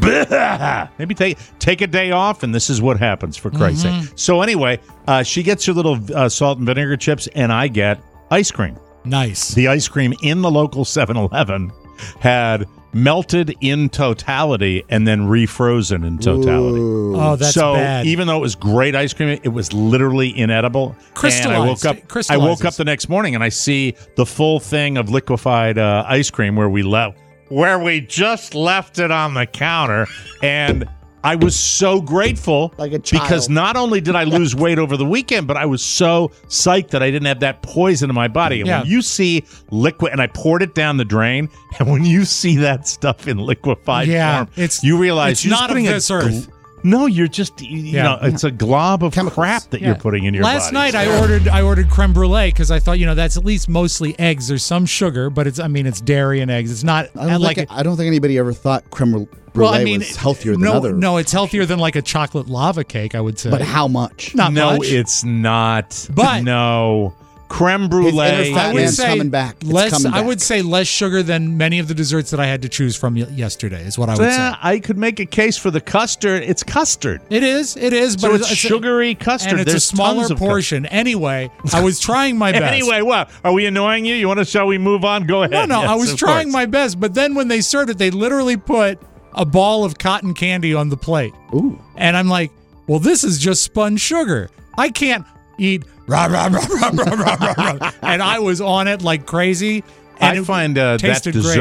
Bah! Maybe take take a day off, and this is what happens, for Christ's Mm-hmm. sake. So anyway, uh, she gets her little uh, salt and vinegar chips, and I get ice cream. Nice. The ice cream in the local seven eleven had melted in totality and then refrozen in totality. oh, that's so bad. even though it was great ice cream, it was literally inedible. And I woke Crystallized. up. It I woke crystallizes. up the next morning and I see the full thing of liquefied uh, ice cream where we left, where we just left it on the counter, and I was so grateful Like a child. because not only did I lose weight over the weekend, but I was so psyched that I didn't have that poison in my body. And Yeah. when you see liquid, and I poured it down the drain, and when you see that stuff in liquefied Yeah, form, it's- you realize it's you're just not of putting a this earth. gl- no, you're just you Yeah. know, it's a glob of Chemicals. crap that Yeah. you're putting in your Last body. night I ordered I ordered creme brulee because I thought, you know, that's at least mostly eggs. There's some sugar, but it's I mean it's dairy and eggs. It's not I don't, like think, a, I don't think anybody ever thought creme brulee well, I mean was healthier than no, other. No, it's healthier than like a chocolate lava cake, I would say. But how much? Not no, much. it's not. But- no creme His brulee. inner fat I would man's say coming back. It's less. coming I back. would say less sugar than many of the desserts that I had to choose from y- yesterday. Is what I would Yeah, say. I could make a case for the custard. It's custard. It is. It is. So But it's sugary custard. and it's There's a smaller tons of portion. Anyway, I was trying my best. Anyway, what? Are we annoying you? You want to, shall we move on? Go ahead. No, no, Yes, I was of trying course. my best, but then when they served it, they literally put a ball of cotton candy on the plate. Ooh. And I'm like, well, this is just spun sugar. I can't eat rah, rah, rah, rah, rah, rah, rah, rah. And I was on it like crazy. And I it find uh, that tasted great. dessert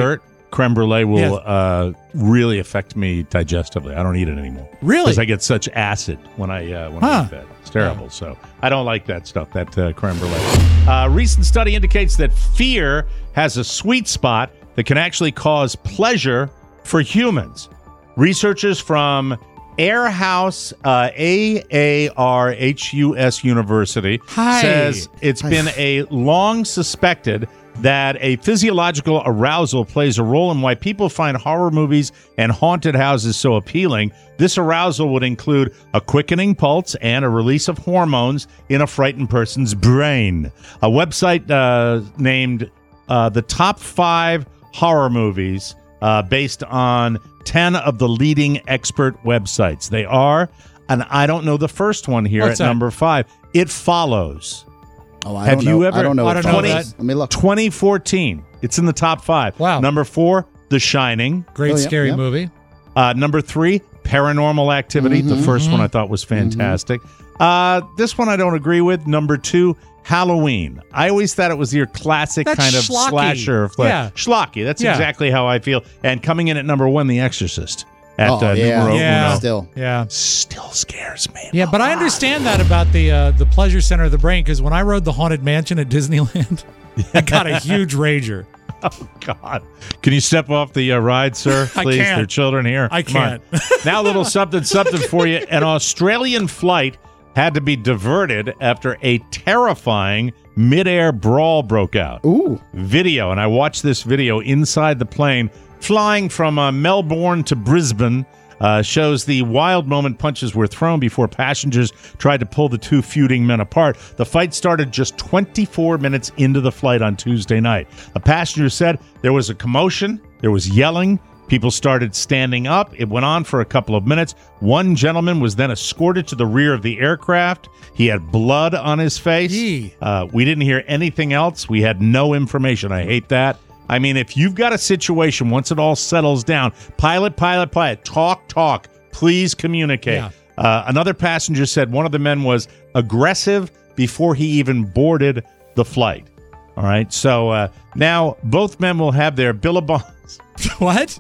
creme brulee will Yes. uh, really affect me digestively. I don't eat it anymore. Really? Because I get such acid when I uh, when I Huh. eat that. It's terrible. So I don't like that stuff, that uh, creme brulee. Uh, recent study indicates that fear has a sweet spot that can actually cause pleasure for humans. Researchers from Air House, uh, A A R H U S University, Hi. says it's been a long suspected that a physiological arousal plays a role in why people find horror movies and haunted houses so appealing. This arousal would include a quickening pulse and a release of hormones in a frightened person's brain. A website uh, named uh, the top five horror movies uh, based on ten of the leading expert websites. They are, and I don't know the first one here What's at that? number five, It Follows. Oh, I Have don't you know. ever- I don't know. I what don't know follows. that. Let me look. twenty fourteen. It's in the top five. Wow. Number four, The Shining. Great Oh, yeah, scary yeah. movie. Uh, number three, Paranormal Activity. The first one I thought was fantastic. Uh, this one I don't agree with. Number two, Halloween. I always thought it was your classic That's kind of schlocky. slasher. flick. Yeah. Schlocky. That's Yeah. exactly how I feel. And coming in at number one, The Exorcist. At Oh, uh, yeah. numero Yeah. uno. Still. Yeah. Still scares me. Yeah, but I understand that about the uh, the pleasure center of the brain, because when I rode the Haunted Mansion at Disneyland, I got a huge rager. Oh, God. Can you step off the uh, ride, sir? I Please, can't. there are children here. I Come on. can't. Now a little something, something for you. An Australian flight had to be diverted after a terrifying midair brawl broke out. Ooh. Video, and I watched this video inside the plane, flying from uh, Melbourne to Brisbane. Uh, shows the wild moment punches were thrown before passengers tried to pull the two feuding men apart. The fight started just twenty-four minutes into the flight on Tuesday night. A passenger said there was a commotion, there was yelling, people started standing up. It went on for a couple of minutes. One gentleman was then escorted to the rear of the aircraft. He had blood on his face. Gee. Uh, we didn't hear anything else. We had no information. I hate that. I mean, if you've got a situation, once it all settles down, pilot, pilot, pilot, talk, talk, please communicate. Yeah. Uh, another passenger said one of the men was aggressive before he even boarded the flight. All right. So uh, now both men will have their billabongs. What?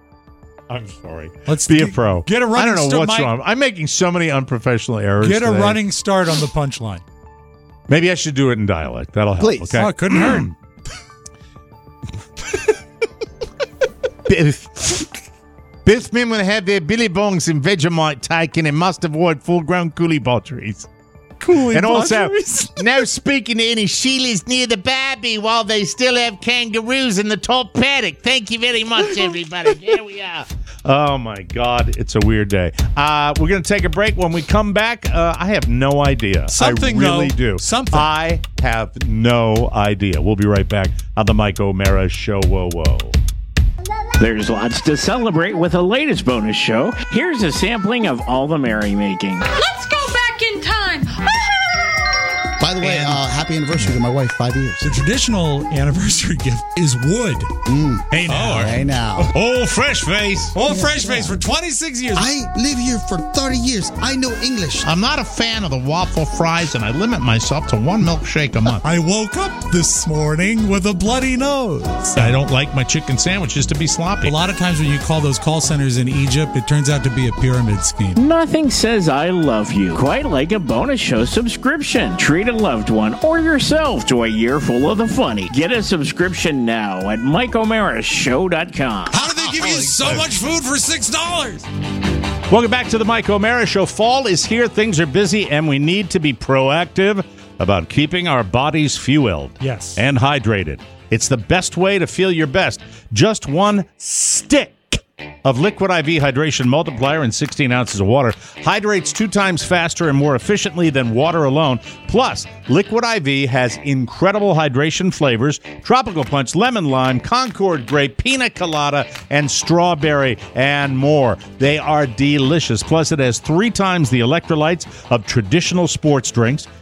I'm sorry. Let's Be a get- pro. get a I running don't know sta- what's Mike- wrong. I'm making so many unprofessional errors. Get a today. running start on the punchline. Maybe I should do it in dialect. That'll help. Please. Okay. Oh, it couldn't hurt. Both men will have their billy bongs and Vegemite taken and must avoid full-grown coolie botteries. Coolie And also, batteries. no speaking to any Sheilas near the Barbie while they still have kangaroos in the top paddock. Thank you very much, everybody. There we are. Oh, my God. It's a weird day. Uh, we're going to take a break. When we come back, uh, I have no idea. Something, I really though. do. Something. I have no idea. We'll be right back on the Mike O'Mara Show. Whoa, whoa. There's lots to celebrate with the latest bonus show. Here's a sampling of all the merrymaking. Let's go back in time. By the way, uh, happy anniversary to my wife, five years. The traditional anniversary gift is wood. Hey now. Hey now. Oh, fresh face. Old Fresh Face for twenty-six years. I live here for thirty years. I know English. I'm not a fan of the waffle fries, and I limit myself to one milkshake a month. I woke up this morning with a bloody nose. I don't like my chicken sandwiches to be sloppy. A lot of times when you call those call centers in Egypt, it turns out to be a pyramid scheme. Nothing says I love you quite like a bonus show subscription. Treat a loved one or yourself to a year full of the funny. Get a subscription now at Mike O'Mara Show dot com. How do they give you so much food for six dollars? Welcome back to the Mike O'Mara Show. Fall is here. Things are busy, and we need to be proactive about keeping our bodies fueled Yes. and hydrated. It's the best way to feel your best. Just one stick of Liquid I V Hydration Multiplier and sixteen ounces of water hydrates two times faster and more efficiently than water alone. Plus, Liquid I V has incredible hydration flavors: tropical punch, lemon lime, Concord grape, pina colada, and strawberry, and more. They are delicious. Plus, it has three times the electrolytes of traditional sports drinks.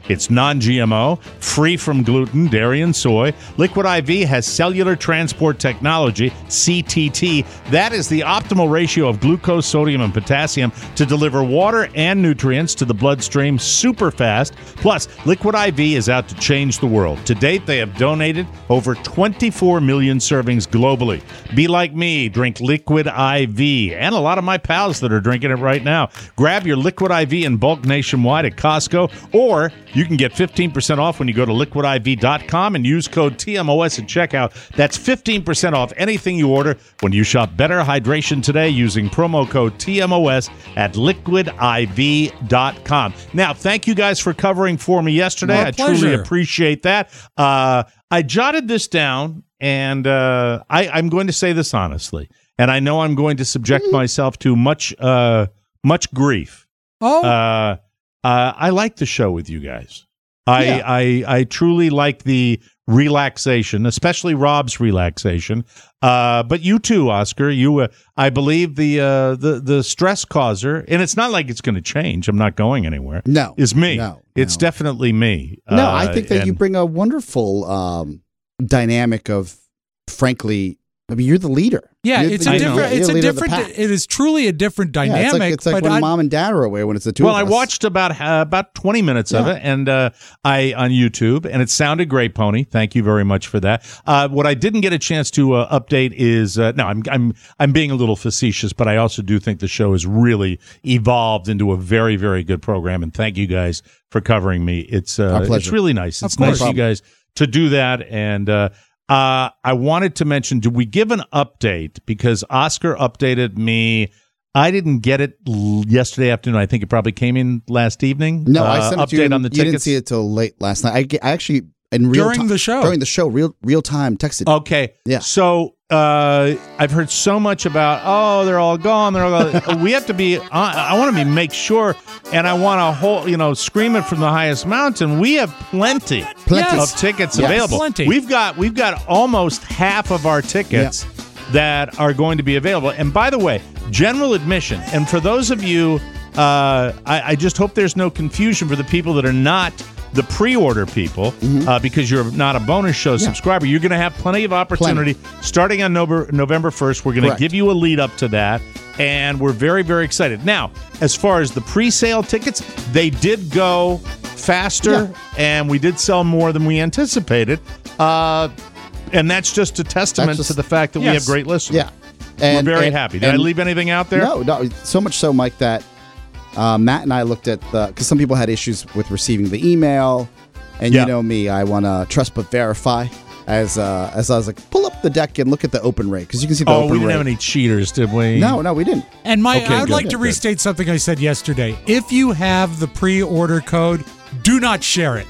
It's non-G M O, free from gluten, dairy, and soy. Liquid I V has cellular transport technology, C T T. That is the optimal ratio of glucose, sodium, and potassium to deliver water and nutrients to the bloodstream super fast. Plus, Liquid I V is out to change the world. To date, they have donated over twenty-four million servings globally. Be like me, drink Liquid I V, and a lot of my pals that are drinking it right now. Grab your Liquid I V in bulk nationwide at Costco, or you can get fifteen percent off when you go to liquid I V dot com and use code T M O S at checkout. That's fifteen percent off anything you order when you shop Better Hydration today using promo code T M O S at liquid I V dot com. Now, thank you guys for covering for me yesterday. My I pleasure. truly appreciate that. Uh, I jotted this down, and uh, I, I'm going to say this honestly, and I know I'm going to subject myself to much, uh, much grief. Oh, Uh, uh, I like the show with you guys. I, Yeah. I I truly like the relaxation, especially Rob's relaxation. Uh, but you too, Oscar. You, uh, I believe the uh, the the stress causer, and it's not like it's going to change. I'm not going anywhere. No, is me. no, it's no. definitely me. No, Uh, I think that you and- bring a wonderful um, dynamic of, frankly, I mean, you're the leader. yeah, You're it's the- a I know. different. you're It's the a leader of the different. pack. It is truly a different Yeah, dynamic. it's like, it's like but when I, mom and dad are away when it's the two Well, of I us. watched about uh, about twenty minutes of Yeah. it, and uh, I on YouTube, and it sounded great, Pony. Thank you very much for that. Uh, what I didn't get a chance to uh, update is uh, no, I'm I'm I'm being a little facetious, but I also do think the show has really evolved into a very very good program, and thank you guys for covering me. It's uh, Our it's pleasure. really nice. Of It's nice course. for you guys to do that, and. Uh, Uh, I wanted to mention, did we give an update? Because Oscar updated me. I didn't get it l- yesterday afternoon. I think it probably came in last evening. No, uh, I sent it update to you. on the You didn't tickets. see it till late last night. I, ge- I actually in real During ti- the show. during the show, real real time texted. you. Okay. Yeah. So uh, I've heard so much about, oh, they're all gone. They're all gone. We have to be, I, I want to be make sure, and I want to hold, you know, scream it from the highest mountain. We have plenty Plenty. of tickets Yes. available. Plenty. We've got we've got almost half of our tickets that are going to be available. And by the way, general admission. And for those of you, uh, I, I just hope there's no confusion for the people that are not the pre-order people, uh, because you're not a bonus show subscriber. You're going to have plenty of opportunity starting on November, November first. We're going to Correct. give you a lead up to that, and we're very, very excited. Now, as far as the pre-sale tickets, they did go faster, Yeah. and we did sell more than we anticipated. Uh, and that's just a testament That's just- to the fact that we Yes. have great listeners. Yeah, We're and very and- happy. Did I and- leave anything out there? No, no. So much so, Mike, that uh, Matt and I looked at the because some people had issues with receiving the email, and Yeah. you know me, I want to trust but verify. As uh, as I was like, pull up the deck and look at the open rate because you can see the Oh, open we didn't rate. have any cheaters, did we? No, no, we didn't. And Mike, Okay, I would good, like to good. restate something I said yesterday. If you have the pre-order code, do not share it.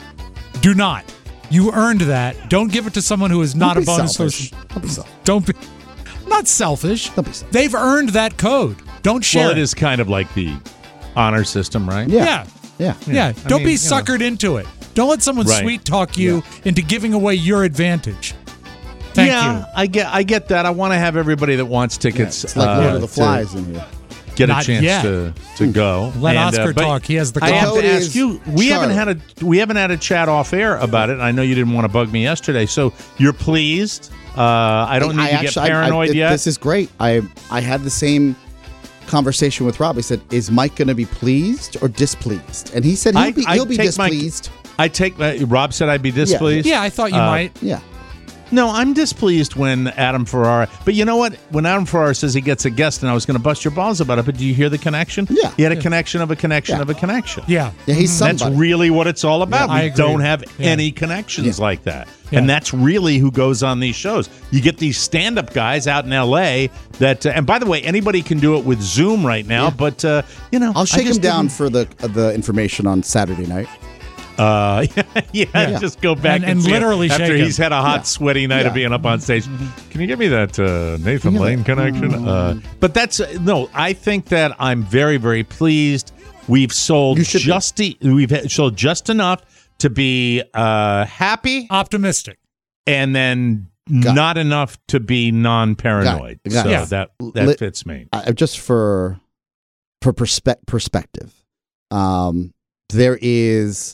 Do not. You earned that. Don't give it to someone who is not Don't a be bonus selfish. host. Don't be selfish. Don't be. I'm not selfish. Don't be selfish. They've earned that code. Don't share Well, it it. is kind of like the honor system, right? Yeah, Yeah. yeah. Yeah. I Don't mean, be you know. suckered into it. Don't let someone Right. sweet talk you into giving away your advantage. Thank yeah, you. I get, I get that. I want to have everybody that wants tickets. It's like uh, Lord of the to Flies in here. get Not a chance yet. to to go. Let And, uh, Oscar but talk. He has the I have code to ask is you. We haven't had a we haven't had a chat off air about it. And I know you didn't want to bug me yesterday. So you're pleased. Uh, I don't need I to actually- get I- I- paranoid it- yet. This is great. I I had the same conversation with Rob. He said, "Is Mike going to be pleased or displeased?" And he said he'll I- be I he'll be take my- displeased. I take uh, Rob said I'd be displeased. Yeah, I thought you Uh, might. Yeah. No, I'm displeased when Adam Ferrara. But you know what? When Adam Ferrara says he gets a guest, and I was going to bust your balls about it, but do you hear the connection? Yeah. He had a connection of a connection Yeah. of a connection. Yeah. Yeah, he's That's somebody. really what it's all about. Yeah, I we agree. don't have Yeah. any connections Yeah. like that. Yeah. And that's really who goes on these shows. You get these stand-up guys out in L A that, uh, and by the way, anybody can do it with Zoom right now, but, uh, you know. I'll I shake just him down didn't- for the the information on Saturday night. Uh, yeah, Yeah. just go back And- and, and see it literally after shake he's him. had a hot, Yeah. sweaty night Yeah. of being up on stage. Can you give me that uh, Nathan Yeah. Lane connection? Uh, but that's uh, no. I think that I'm very, very pleased. We've sold You should be. just e- we've had- sold just enough to be uh, happy, Optimistic. and then Got it. not enough to be non-paranoid. Got it. Got So it. Yeah. that that Lit- fits me. Uh, just for for perspe- perspective, um, there is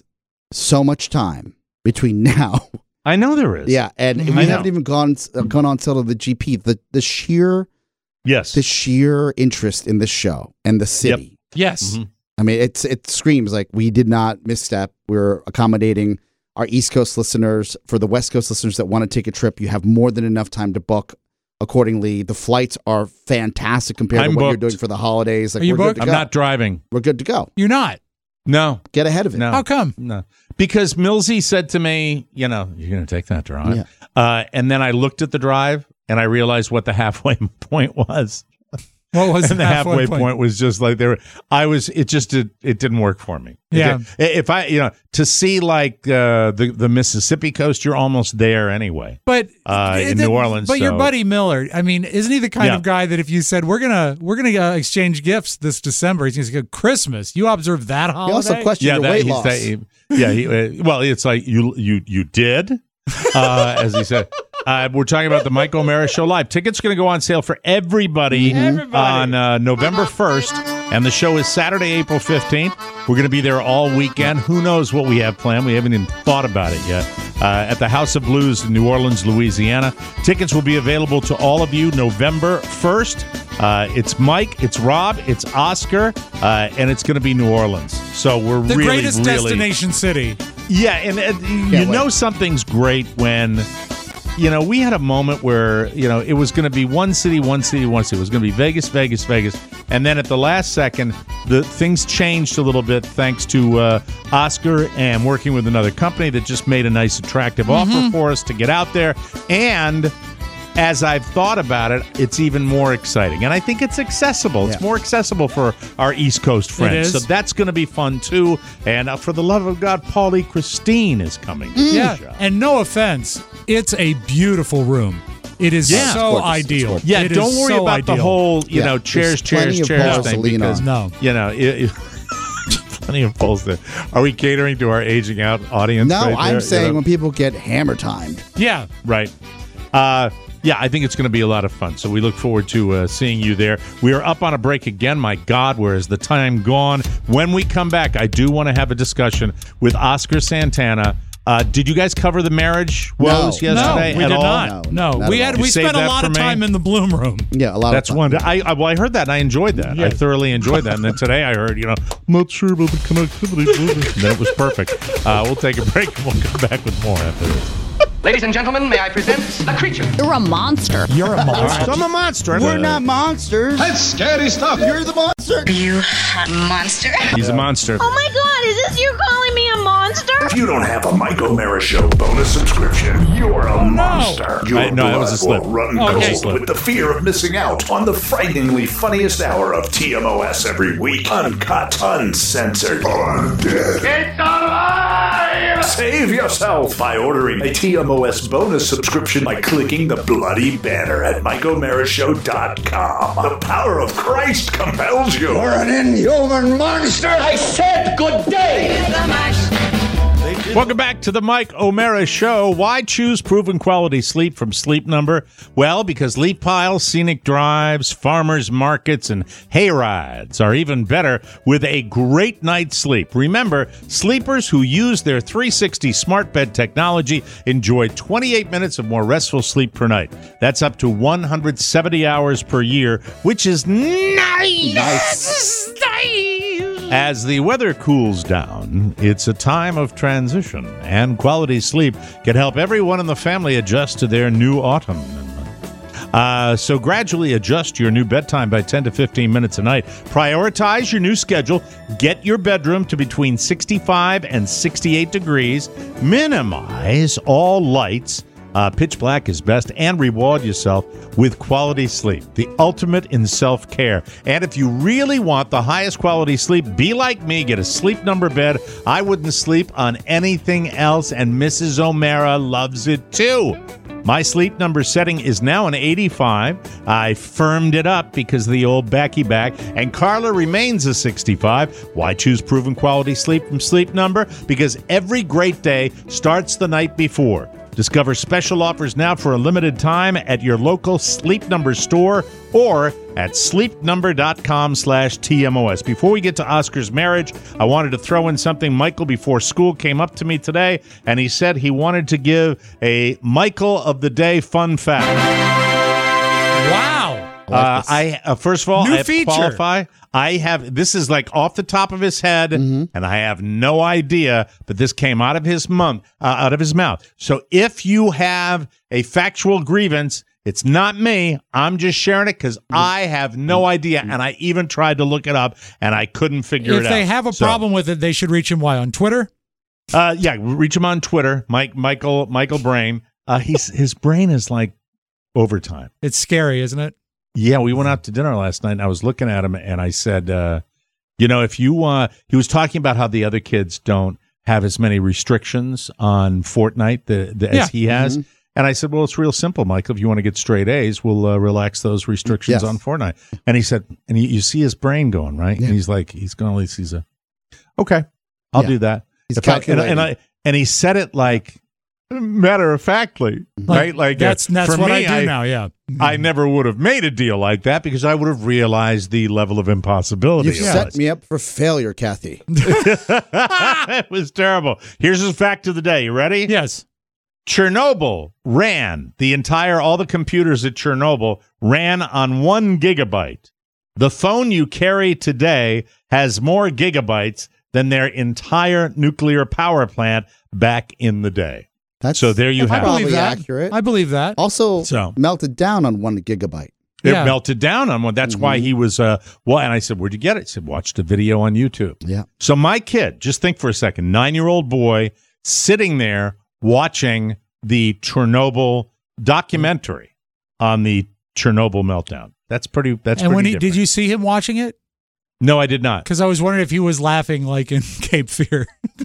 so much time between now. I know there is. Yeah, and Mhm. we I haven't know. even gone uh, gone on sale to the G P. The the sheer yes, the sheer interest in this show and the city. Yes. Mm-hmm. I mean, it's it screams like we did not misstep. We're accommodating our East Coast listeners. For the West Coast listeners that want to take a trip, you have more than enough time to book accordingly. The flights are fantastic compared I'm to what booked. you're doing for the holidays. Like, Are you we're booked? good to I'm go. not driving. We're good to go. You're not. No. Get ahead of it. No. How come? No. Because Millsy said to me, you know, you're going to take that drive. Yeah. Uh, and then I looked at the drive and I realized what the halfway point was. What was And the halfway, point? was just like there. I was. It just did. It didn't work for me. It Yeah. did. If I, you know, to see like uh, the the Mississippi coast, you're almost there anyway. But uh, in the- New Orleans. But your so- buddy Miller, I mean, isn't he the kind Yeah. of guy that if you said we're gonna we're gonna uh, exchange gifts this December, he's gonna go Christmas? You observe that holiday? He also questioned Yeah, your that, weight he's loss. that- he- yeah. He, uh, well, it's like you you you did, uh, as he said. Uh, we're talking about the Mike O'Mara Show Live. Tickets are going to go on sale for everybody, Everybody. on uh, November first, and the show is Saturday, April fifteenth. We're going to be there all weekend. Who knows what we have planned? We haven't even thought about it yet. Uh, at the House of Blues in New Orleans, Louisiana. Tickets will be available to all of you November first. Uh, it's Mike, it's Rob, it's Oscar, uh, and it's going to be New Orleans. So we're the really, greatest really... destination city. Yeah, and, and you wait. know something's great when, you know, we had a moment where, you know, it was going to be one city, one city, one city. It was going to be Vegas, Vegas, Vegas. And then at the last second, the things changed a little bit thanks to uh, Oscar and working with another company that just made a nice, attractive offer for us to get out there. And as I've thought about it, it's even more exciting. And I think it's accessible. It's Yeah. more accessible for our East Coast friends. is. So that's going to be fun, too. And uh, for the love of God, Paulie Christine is coming to the Yeah, show. and no offense, it's a beautiful room. It is Yeah. so It's gorgeous. It's ideal. gorgeous. Yeah, It is don't worry so about the ideal. whole, you Yeah, know, there's chairs, plenty chairs, of chairs balls to thing lean because, on. No. you know, it, it- plenty of polls there. Are we catering to our aging out audience? No, right I'm there? You saying know? when people get hammer timed. Yeah. Right. Uh, yeah, I think it's going to be a lot of fun. So we look forward to uh, seeing you there. We are up on a break again. My God, where is the time gone? When we come back, I do want to have a discussion with Oscar Santana. Uh, did you guys cover the marriage woes No. yesterday no, we at did all? not. No, No, not we at had all. we You saved spent a that lot for of me? time in the bloom room. Yeah, a lot That's of fun. one. I, I well, I heard that and I enjoyed that. I Yeah. thoroughly enjoyed that. And then today I heard, you know, I'm not sure about the connectivity. and then it was perfect. Uh, we'll take a break and we'll come back with more after this. Ladies and gentlemen, may I present the creature? You're a monster. You're a monster. I'm a monster. We're not monsters. That's scary stuff. You're the monster. You monster. He's a monster. Oh my God, is this you calling me a monster? If you don't have a Mike O'Mara Show bonus subscription, you're a monster. Your I- no, that was a blood slip. will run Okay. cold Slip. with the fear of missing out on the frighteningly funniest hour of T M O S every week. Uncut, uncensored, undead. It's alive! Save yourself by ordering a T M O S bonus subscription by clicking the bloody banner at Mike O'Mara Show dot com. The power of Christ compels you. You're an inhuman monster! I said good day! Welcome back to the Mike O'Mara Show. Why choose proven quality sleep from Sleep Number? Well, because leaf piles, scenic drives, farmers markets, and hay rides are even better with a great night's sleep. Remember, sleepers who use their three sixty smart bed technology enjoy twenty-eight minutes of more restful sleep per night. That's up to one hundred seventy hours per year, which is nice. Nice. As the weather cools down, it's a time of transition, and quality sleep can help everyone in the family adjust to their new autumn. Uh, so gradually adjust your new bedtime by ten to fifteen minutes a night. Prioritize your new schedule. Get your bedroom to between sixty-five and sixty-eight degrees. Minimize all lights. Uh, pitch black is best, and reward yourself with quality sleep, the ultimate in self-care. And if you really want the highest quality sleep, be like me. Get a Sleep Number bed. I wouldn't sleep on anything else, and Missus O'Mara loves it too. My Sleep Number setting is now an eighty-five. I firmed it up because of the old backy back, and Carla remains a sixty-five. Why choose proven quality sleep from Sleep Number? Because every great day starts the night before. Discover special offers now for a limited time at your local Sleep Number store or at sleep number dot com slash T M O S. Before we get to Oscar's marriage, I wanted to throw in something. Michael, before school, came up to me today, and he said he wanted to give a Michael of the Day fun fact. Wow. Uh, I uh, first of all, New I have to feature. qualify. I have this is like off the top of his head, and I have no idea. But this came out of his mouth, uh, out of his mouth. So if you have a factual grievance, it's not me. I'm just sharing it because I have no idea, and I even tried to look it up, and I couldn't figure If it out. they have a So, problem with it, they should reach him. Why on Twitter? uh, yeah, reach him on Twitter, Mike Michael Michael Brain. Uh, he's his brain is like overtime. It's scary, isn't it? Yeah, we went out to dinner last night, and I was looking at him, and I said, uh, you know, if you uh, he was talking about how the other kids don't have as many restrictions on Fortnite the, the, Yeah. as he has. Mhm. And I said, well, it's real simple, Michael. If you want to get straight A's, we'll uh, relax those restrictions Yes. on Fortnite. And he said, and he, you see his brain going, right? Yeah. And he's like, he's going, he's, he's a, okay, I'll Yeah. do that. He's If I- and, calculating. and I and he said it like matter of factly, right? Like that's uh, that's for what me, I do now. Yeah. I never would have made a deal like that because I would have realized the level of impossibility. You've it set was. me up for failure, Kathy. It was terrible. Here's his fact of the day. You ready? Yes. Chernobyl ran the entire, all the computers at Chernobyl ran on one gigabyte. The phone you carry today has more gigabytes than their entire nuclear power plant back in the day. That's So there you I have it. believe probably that. accurate. I believe that. Also, So- melted down on one gigabyte. It Yeah. melted down on one. That's why he was, uh, well, and I said, where'd you get it? He said, watched a video on YouTube. Yeah. So my kid, just think for a second, nine-year-old boy sitting there watching the Chernobyl documentary on the Chernobyl meltdown. That's pretty, that's and pretty when he different. did you see him watching it? No, I did not. Because I was wondering if he was laughing like in Cape Fear.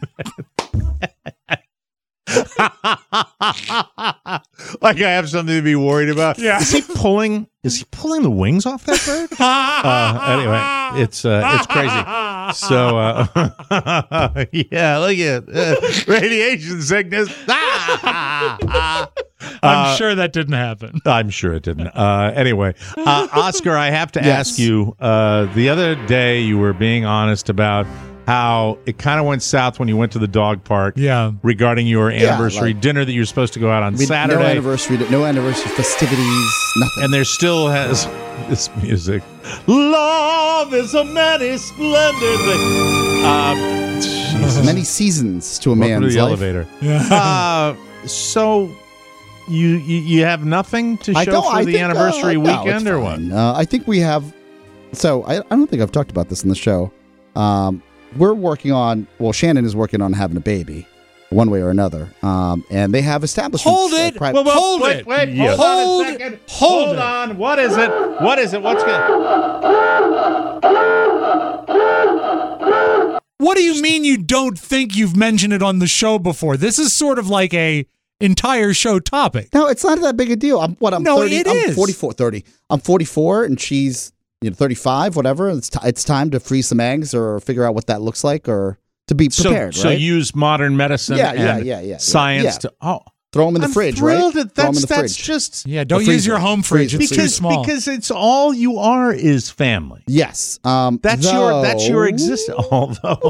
Like I have something to be worried about. Yeah. Is he pulling, is he pulling the wings off that bird? uh, anyway, it's, uh, it's crazy. So, uh, yeah, look at uh, radiation sickness. I'm Uh, sure that didn't happen. I'm sure it didn't. Uh, anyway, uh, Oscar, I have to Yes. ask you. Uh, the other day, you were being honest about how it kind of went south when you went to the dog park. Yeah. Regarding your anniversary like- dinner that you're supposed to go out on We- Saturday, No anniversary, no anniversary festivities, nothing. and there still has this music. Love is a many splendid thing. Um, Jesus. Many seasons to a Welcome to man's the life. elevator. Uh, so. You, you you have nothing to I show don't- for I the think, uh, anniversary no, it's weekend or what? fine. Uh, I think we have. So I, I don't think I've talked about this in the show. Um, we're working on. Well, Shannon is working on having a baby, one way or another. Um, and they have establishments. Hold uh, it. pri- Well, well, Hold wait, it. wait, Yes. hold on Hold- a second. hold Hold it. on. What is it? What is it? What's good? What do you mean you don't think you've mentioned it on the show before? This is sort of like a entire show topic. No, it's not that big a deal. I'm what I'm No, thirty. it I'm is. forty-four, thirty. I'm forty-four, and she's you know thirty-five. Whatever. It's t- it's time to freeze some eggs or figure out what that looks like or to be prepared. So, so right? use modern medicine Yeah, yeah, and yeah, yeah, yeah. science Yeah. to oh. throw them in the I'm fridge, thrilled right? that Throw 'em that's in the that's fridge. just Yeah, don't The use your freezer. home fridge. Freezer. It's too because small. because it's all you are is family. Yes. Um, That's your that's your though, existence. Although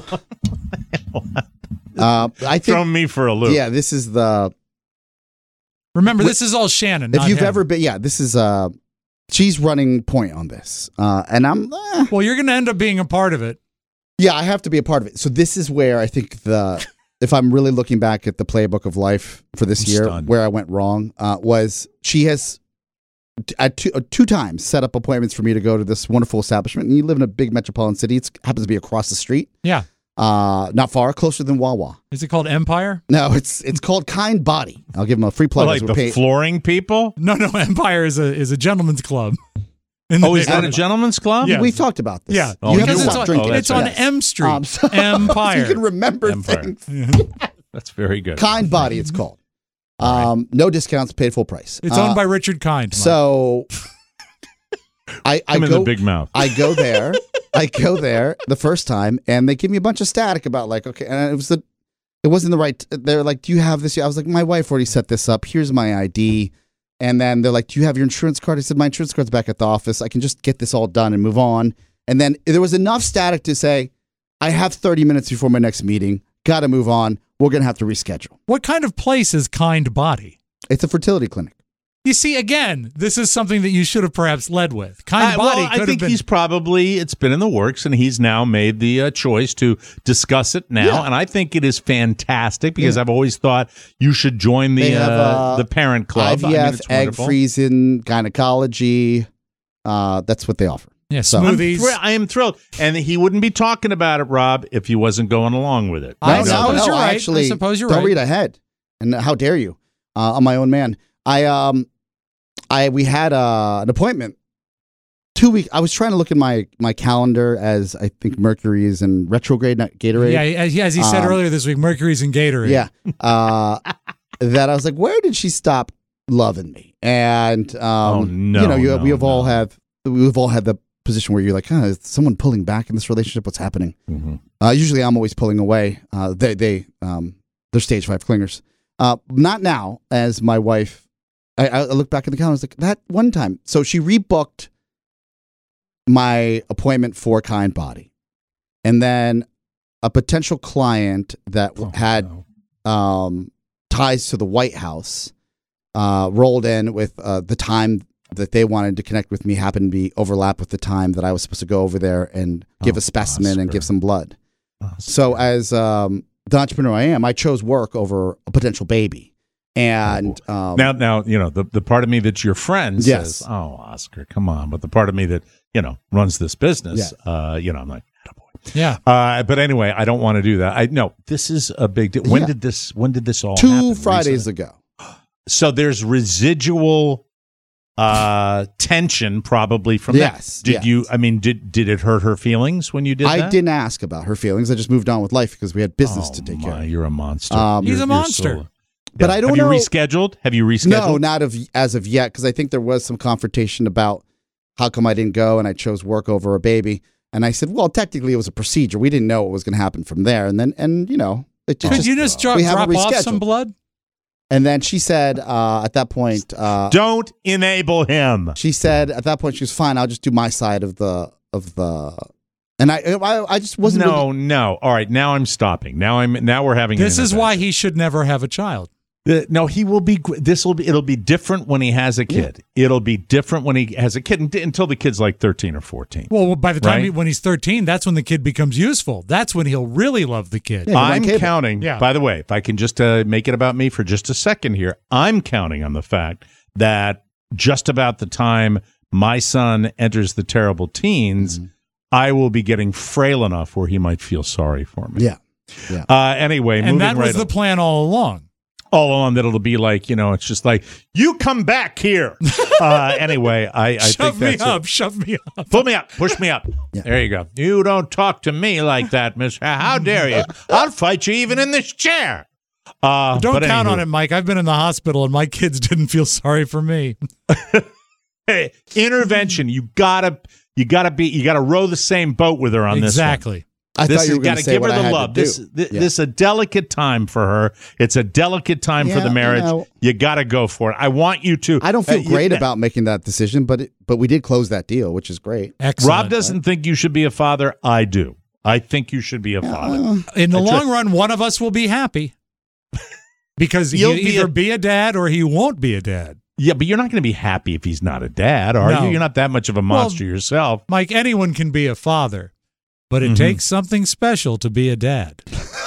Uh, I think. throwing me for a loop. Yeah, this is the. Remember, this is all Shannon. If not you've him. ever been, yeah, this is uh, she's running point on this, uh, and I'm. eh, well, you're going to end up being a part of it. Yeah, I have to be a part of it. So this is where I think the, if I'm really looking back at the playbook of life for this I'm year, stunned. where I went wrong uh, was she has t- at two, uh, two times set up appointments for me to go to this wonderful establishment. And you live in a big metropolitan city. It happens to be across the street, Yeah. uh, not far, closer than Wawa. Is it called Empire? No, it's it's called Kind Body. I'll give them a free plug. Well, as like we're the paid- flooring people. No, no. Empire is a is a gentleman's club. In the Oh, is that a neighborhood. gentleman's club? Yeah. We've talked about this. Yeah. Oh, you you because have to it's stop on, drinking. Oh, it's that's on right. M Street. Um, so- Empire. so you can remember Empire. things. That's very good. Kind Body, it's called. Um, no discounts, paid full price. It's Uh, owned by Richard Kind. Mike. So I, I Him in go the big mouth. I go there. I go there the first time, and they give me a bunch of static about like, okay, and it was the it wasn't the right. They're like, do you have this? I was like, my wife already set this up. Here's my I D. And then they're like, do you have your insurance card? I said, my insurance card's back at the office. I can just get this all done and move on. And then there was enough static to say, I have thirty minutes before my next meeting. Got to move on. We're going to have to reschedule. What kind of place is Kind Body? It's a fertility clinic. You see, again, this is something that you should have perhaps led with. Kind I, Body well, could I think have been. he's probably, it's been in the works, and he's now made the uh, choice to discuss it now. Yeah. And I think it is fantastic because Yeah. I've always thought you should join the They have, uh, uh, the parent club. I V F, I mean, it's egg wonderful. freezing, gynecology. Uh, that's what they offer. Yeah, So- I'm smoothies. thr- I am thrilled. And he wouldn't be talking about it, Rob, if he wasn't going along with it. I No, suppose no, no, you're right. I Actually, suppose you're don't right. read ahead. And how dare you? Uh, I'm my own man. I um, I we had uh, an appointment two weeks. I was trying to look at my my calendar as I think Mercury is in retrograde, not Gatorade. Yeah, as, as he said Um, earlier this week, Mercury's in Gatorade. Yeah. Uh, that I was like, where did she stop loving me? And um, Oh, no, you know, you, no, we have all no. have we've all had the position where you're like, huh, is someone pulling back in this relationship? What's happening? Mhm. Uh, usually, I'm always pulling away. Uh, they they um, they're stage five clingers. Uh, not now, as my wife. I, I look back at the calendar. I was like, that one time. So she rebooked my appointment for Kind Body, and then a potential client that Oh, had no. um, ties to the White House uh, rolled in with uh, the time that they wanted to connect with me happened to be overlap with the time that I was supposed to go over there and give Oh, a specimen and Oscar. give some blood. Oscar. So as um, the entrepreneur I am, I chose work over a potential baby. And um, Now, now, you know, the, the part of me that's your friend Yes. says, oh, Oscar, come on. But the part of me that, you know, runs this business, uh, you know, I'm like, attaboy. Yeah. Uh, but anyway, I don't want to do that. I no, this is a big deal. When Yeah. did this, when did this all two happen? Fridays Recently? ago. So there's residual uh, tension probably from Yes, that. Did yes. you, I mean, did, did it hurt her feelings when you did I that? didn't ask about her feelings. I just moved on with life because we had business Oh, to take my, care of. You're a monster. Um, He's You're- a you're monster. so- But Yeah. I don't Have know. you rescheduled? Have you rescheduled? No, not of as of yet, because I think there was some confrontation about how come I didn't go and I chose work over a baby. And I said, well, technically it was a procedure. We didn't know what was going to happen from there. And then, and you know, it Could just, you just dro- we haven't drop off some rescheduled. blood? And then she said uh, at that point, uh, Don't enable him. she said at that point she was fine. I'll just do my side of the of the. And I, I, I just wasn't. No, really- no. All right, now I'm stopping. Now I'm. Now we're having. This an is why he should never have a child. Uh, no, he will be. This will be. It'll be different when he has a kid. It'll be different when he has a kid unt- until the kid's like thirteen or fourteen. Well, by the time Right? he, when he's thirteen, that's when the kid becomes useful. That's when he'll really love the kid. Yeah, you're on I'm cable. counting. Yeah. By the way, if I can just uh, make it about me for just a second here, I'm counting on the fact that just about the time my son enters the terrible teens, Mm-hmm. I will be getting frail enough where he might feel sorry for me. Yeah. Yeah. Uh, anyway, And moving that was right the on. plan all along. all along that it'll be like, you know, it's just like, you come back here. Uh, anyway, I, I think Shove me that's up. it. Shove me up. Pull me up. Push me up. Yeah. There you go. You don't talk to me like that, miss. How dare you? I'll fight you even in this chair. Uh, Don't but count anywho, on it, Mike. I've been in the hospital and my kids didn't feel sorry for me. Hey, intervention. You gotta, you gotta be, you gotta row the same boat with her on Exactly. I this. thought you This were has got going to to say give her what I the had love. to This, do. this, Yeah. this is a delicate time for her. It's a delicate time for Yeah, the you marriage. know. You got to go for it. I want you to. I don't feel uh, you- great about making that decision, but it, but we did close that deal, which is great. Excellent. Rob doesn't think you should be a father. I do. I think you should be a father. Uh, In the I long try- run, one of us will be happy. Because he'll You'll be either a- be a dad or he won't be a dad. Yeah, but you're not going to be happy if he's not a dad, are No. you? You're not that much of a monster yourself. Mike, anyone can be a father, but it Mhm. takes something special to be a dad.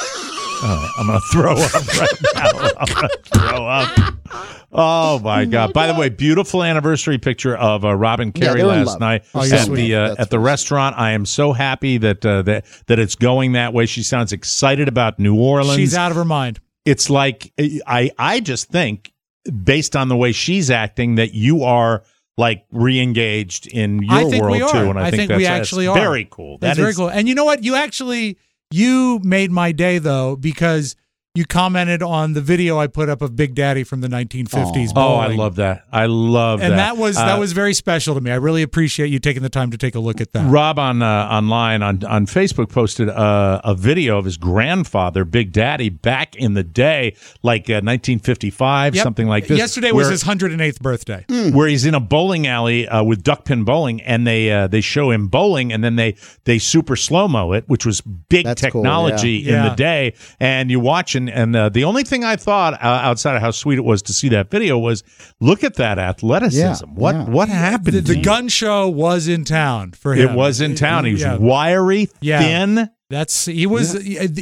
Oh, I'm going to throw up right now. I'm going to throw up. Oh, my God. By the way, beautiful anniversary picture of uh, Rob and Yeah, Carrie they're in last love. night Oh, you're at sweet. the uh, That's at the nice. restaurant. I am so happy that, uh, that, that it's going that way. She sounds excited about New Orleans. She's out of her mind. It's like, I, I just think, based on the way she's acting, that you are like re-engaged in your I think world we are. too. And I, I think, think that's, we that's actually are. very cool. That's That very is- cool. And you know what? You actually, you made my day, though, because you commented on the video I put up of Big Daddy from the nineteen fifties. Oh, I love that. I love and that. And that was uh, that was very special to me. I really appreciate you taking the time to take a look at that. Rob on uh, online on, on Facebook posted uh, a video of his grandfather, Big Daddy, back in the day, like uh, nineteen fifty-five, Yep. something like this. Yesterday was his one hundred eighth birthday. Where he's in a bowling alley uh, with duckpin bowling, and they uh, they show him bowling, and then they they super slow-mo it, which was big That's cool, technology yeah. in Yeah. the day. And you watch, and, and uh, the only thing I thought uh, outside of how sweet it was to see that video was, look at that athleticism. Yeah, what yeah. what happened? The, the to gun show was in town for him. It was in town. He was Yeah. wiry, Yeah. thin. That's he was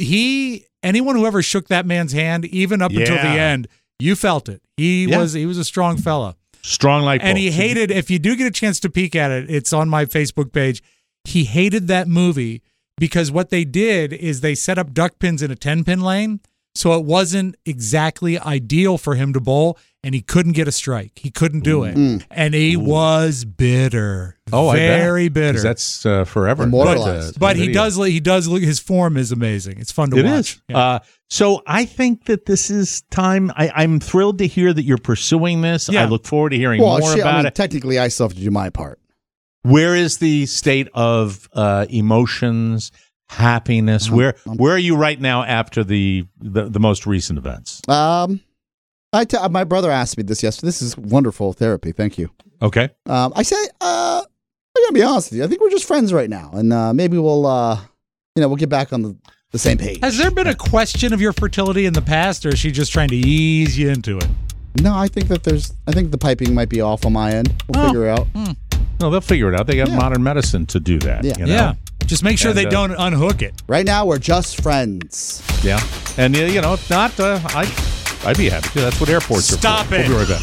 he. Anyone who ever shook that man's hand, even up until the Yeah. end, you felt it. He Yeah. was he was a strong fella. Strong like And he bulls. hated, if you do get a chance to peek at it, it's on my Facebook page. He hated that movie because what they did is they set up duck pins in a ten pin lane. So it wasn't exactly ideal for him to bowl, and he couldn't get a strike. He couldn't do it. Mm. And he was bitter. Oh, very I bet. bitter. 'Cause that's uh, forever. Immortalized. But, uh, but the he video. does he does look, his form is amazing. It's fun to It watch. is. Yeah. Uh, so I think that this is time. I, I'm thrilled to hear that you're pursuing this. Yeah. I look forward to hearing Well, more shit, I about mean, it. technically, I still have to do my part. Where is the state of uh, emotions, happiness? Where Where are you right now after the the, the most recent events? Um, I t- my brother asked me this yesterday. This is wonderful therapy. Thank you. Okay. Um, I say, uh, I gotta be honest with you. I think we're just friends right now, and uh, maybe we'll, uh, you know, we'll get back on the, the same page. Has there been a question of your fertility in the past, or is she just trying to ease you into it? No, I think that there's. I think the piping might be off on my end. We'll Oh. figure it out. No, they'll figure it out. They got Yeah. modern medicine to do that. Yeah. You know? Yeah. Just make sure And, they uh, don't unhook it. Right now, we're just friends. Yeah. And uh, you know, if not, uh, I I'd be happy to. That's what airports Stop are for. it. We'll be right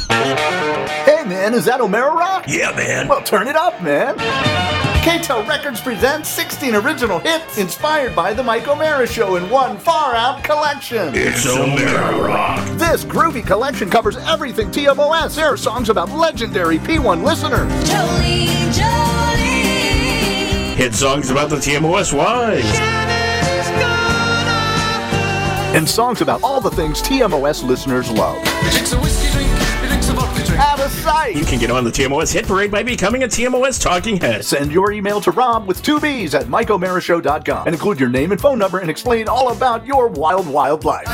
back. Hey, man, is that O'Mara Rock? Yeah, man. Well, turn it up, man. K-Tel Records presents sixteen original hits inspired by The Mike O'Mara Show in one far-out collection. It's O'Mara Rock. This groovy collection covers everything T M O S. There are songs about legendary P one listeners. Jolene, Jolene. Hit songs about the T M O S wives. And songs about all the things T M O S listeners love. Out of sight. You can get on the T M O S hit parade by becoming a T M O S talking head. Send your email to Rob with two B's at Mike O'Mara Show dot com and include your name and phone number and explain all about your wild, wild life.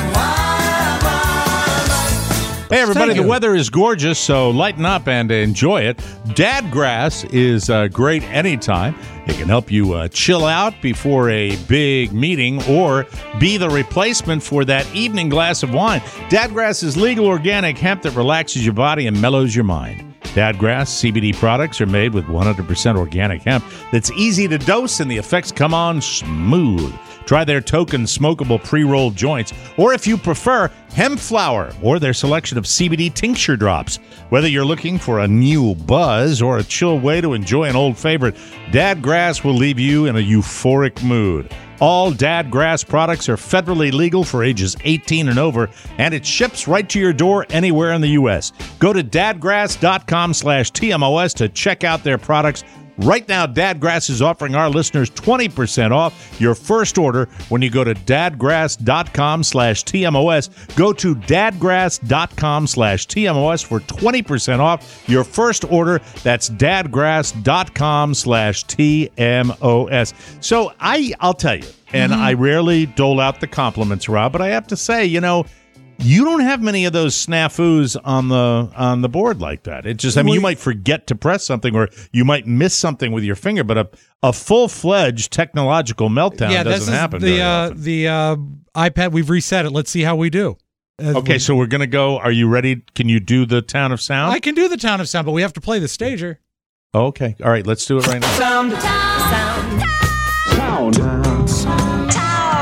Hey, everybody, Thank the you. weather is gorgeous, so lighten up and enjoy it. Dadgrass is uh, great anytime. It can help you uh, chill out before a big meeting or be the replacement for that evening glass of wine. Dadgrass is legal organic hemp that relaxes your body and mellows your mind. Dadgrass C B D products are made with one hundred percent organic hemp that's easy to dose and the effects come on smooth. Try their token smokable pre-rolled joints, or if you prefer, hemp flower, or their selection of C B D tincture drops. Whether you're looking for a new buzz or a chill way to enjoy an old favorite, Dadgrass will leave you in a euphoric mood. All Dadgrass products are federally legal for ages eighteen and over, and it ships right to your door anywhere in the U S. Go to dadgrass.com slash TMOS to check out their products. Right now, Dadgrass is offering our listeners twenty percent off your first order when you go to dadgrass.com slash TMOS. Go to dadgrass.com slash TMOS for twenty percent off your first order. That's dadgrass.com slash TMOS. So I, I'll tell you, and I rarely dole out the compliments, Rob, but I have to say, you know, you don't have many of those snafus on the on the board like that. It just, I mean, you might forget to press something, or you might miss something with your finger, but a a full fledged technological meltdown yeah, this doesn't is happen. the very uh, often. the uh, iPad. We've reset it. Let's see how we do. Uh, Okay, so we're gonna go. Are you ready? Can you do the Town of Sound? I can do the Town of Sound, but we have to play the stager. Oh, okay, all right. Let's do it right now. Sound. Sound. Sound.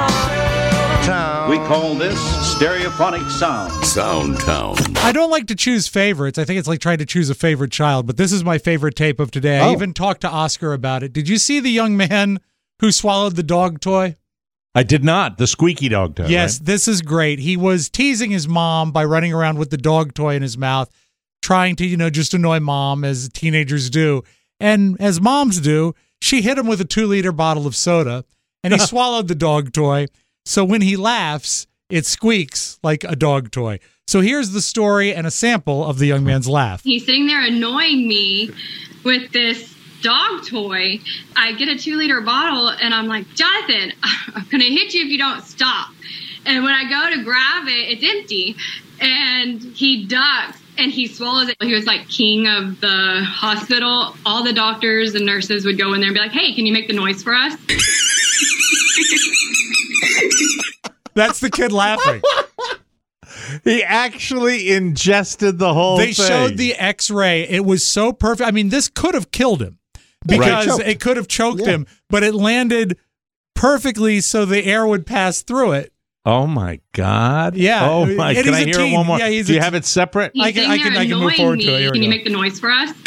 We call this stereophonic sound. Sound Town. I don't like to choose favorites. I think it's like trying to choose a favorite child, but this is my favorite tape of today. I Oh. even talked to Oscar about it. Did you see the young man who swallowed the dog toy? I did not. The squeaky dog toy. Yes, right? this is great. He was teasing his mom by running around with the dog toy in his mouth, trying to, you know, just annoy mom as teenagers do. And as moms do, she hit him with a two liter bottle of soda and he swallowed the dog toy. So when he laughs, it squeaks like a dog toy. So here's the story and a sample of the young man's laugh. He's sitting there annoying me with this dog toy. I get a two liter bottle and I'm like, Jonathan, I'm going to hit you if you don't stop. And when I go to grab it, it's empty. And he ducks and he swallows it. He was like king of the hospital. All the doctors and nurses would go in there and be like, hey, can you make the noise for us? That's the kid laughing. He actually ingested the whole they thing. They showed the x-ray. It was so perfect. I mean, this could have killed him because right. it could have choked yeah. him, but it landed perfectly so the air would pass through it. Oh, my God. Yeah. Oh, my. And can I hear teen. it one more? Yeah, Do you have it separate? He's I can, I can, I can move forward me. to it. Here can you go. make the noise for us?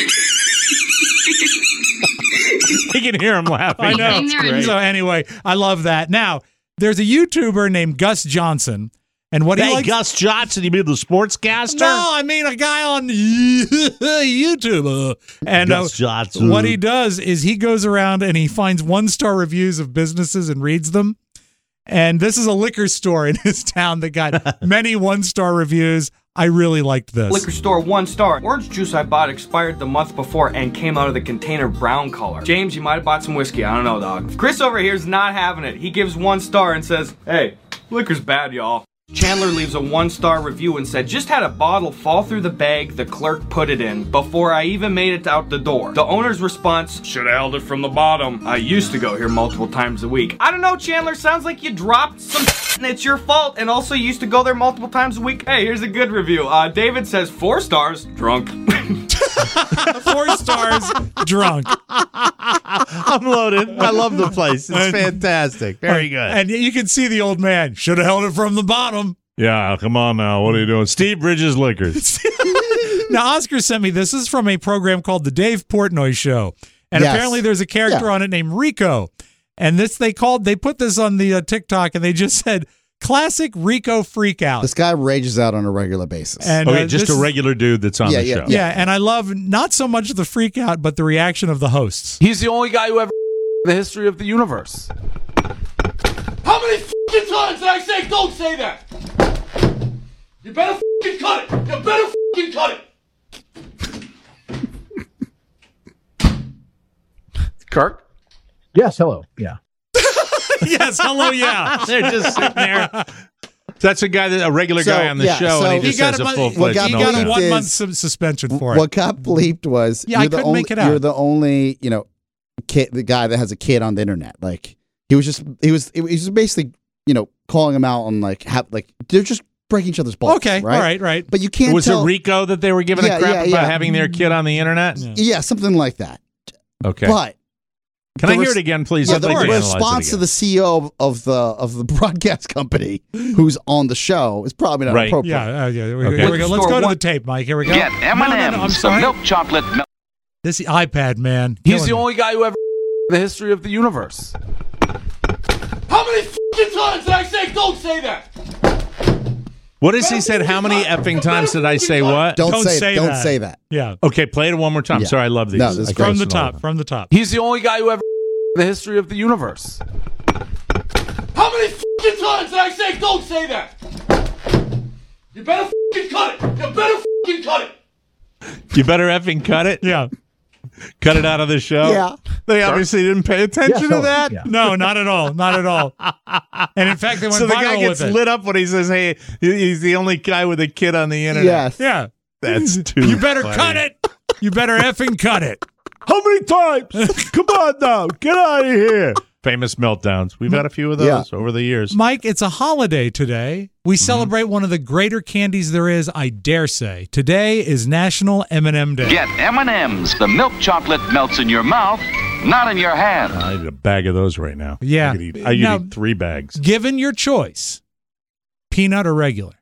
You can hear him laughing. I know. So anyway, I love that. Now, there's a YouTuber named Gus Johnson. And what hey, he likes, Gus Johnson, you mean the sportscaster? No, I mean a guy on YouTube. And Gus uh, Johnson. What he does is he goes around and he finds one-star reviews of businesses and reads them. And this is a liquor store in his town that got many one-star reviews. I really liked this. Liquor store, one star. Orange juice I bought expired the month before and came out of the container brown color. James, you might have bought some whiskey. I don't know, dog. Chris over here is not having it. He gives one star and says, hey, liquor's bad, y'all. Chandler leaves a one-star review and said, just had a bottle fall through the bag the clerk put it in before I even made it out the door. The owner's response, should have held it from the bottom. I used to go here multiple times a week. I don't know, Chandler, sounds like you dropped some and it's your fault, and also you used to go there multiple times a week. Hey, here's a good review. Uh, David says, four stars, drunk. Four stars, drunk. I'm loaded. I love the place. It's fantastic. Very good. And you can see the old man. Should have held it from the bottom. Yeah, come on now. What are you doing? Steve Bridges Liquors. Now, Oscar sent me this. This is from a program called The Dave Portnoy Show. And Yes. apparently there's a character Yeah. on it named Rico. And this they called, they put this on the uh, TikTok and they just said, classic Rico freak out. This guy rages out on a regular basis. And, okay, uh, just this a regular dude that's on Yeah, the yeah, show. Yeah, and I love not so much the freak out, but the reaction of the hosts. He's the only guy who ever the history of the universe. How many fucking times did I say don't say that? You better fucking cut it. You better fucking cut it. Kirk? Yes, hello. Yeah. Yes, hello, yeah. They're just sitting there. That's a guy, that a regular So, guy on the yeah, show, so- and he He just got has a, a mon- full he fledged got got bleeped a one is- month su- suspension for it. What got bleeped was Yeah, I you're the couldn't only, make it out. You're the only, you know, kid, the guy that has a kid on the internet. Like he was just, he was, he was just basically, you know, calling him out on like, how, like they're just breaking each other's balls. Okay, right? all right, right. But you can't. Was tell, it Rico that they were giving Yeah, a crap yeah, about yeah. having their kid on the internet? Yeah. Yeah, something like that. Okay. But Can the I hear res- it again, please? Yeah, I'd the like to analyze it response to again. the C E O of, of the of the broadcast company who's on the show is probably not Right. appropriate. Yeah, uh, yeah. Here we, Okay. here we go. Let's go to One- the tape, Mike. Here we go. Get M No, and no, no, I'm M's, the sorry. milk chocolate milk. This iPad, man. He's Killing the me. only guy who ever the history of the universe. How many fucking times did I say don't say that? What has he said? How many effing times did I say what? Don't, Don't say, say don't that. say that. Yeah. Okay, play it one more time. Yeah. Sorry, I love these. No, this is I great. From the posted all of top. them. From the top. He's the only guy who ever the history of the universe. How many fucking times did I say don't say that? You better fucking cut it. You better fucking cut it. You better effing cut it. Yeah. Cut it out of the show. Yeah. They obviously didn't pay attention Yes, to oh, that. yeah. No, not at all. Not at all. And in fact, they went So the guy viral gets with it. lit up when he says, "Hey, he's the only guy with a kid on the internet." Yes. Yeah. That's too. You better funny. cut it. You better effing cut it. How many times? Come on now, get out of here. Famous meltdowns. We've had a few of those Yeah. over the years. Mike, it's a holiday today. We Mm-hmm. celebrate one of the greater candies there is, I dare say. Today is National M and M Day. Get M and M's, the milk chocolate melts in your mouth, not in your hand. I need a bag of those right now. Yeah. I could eat, I could Now- eat three bags. Given your choice, peanut or regular?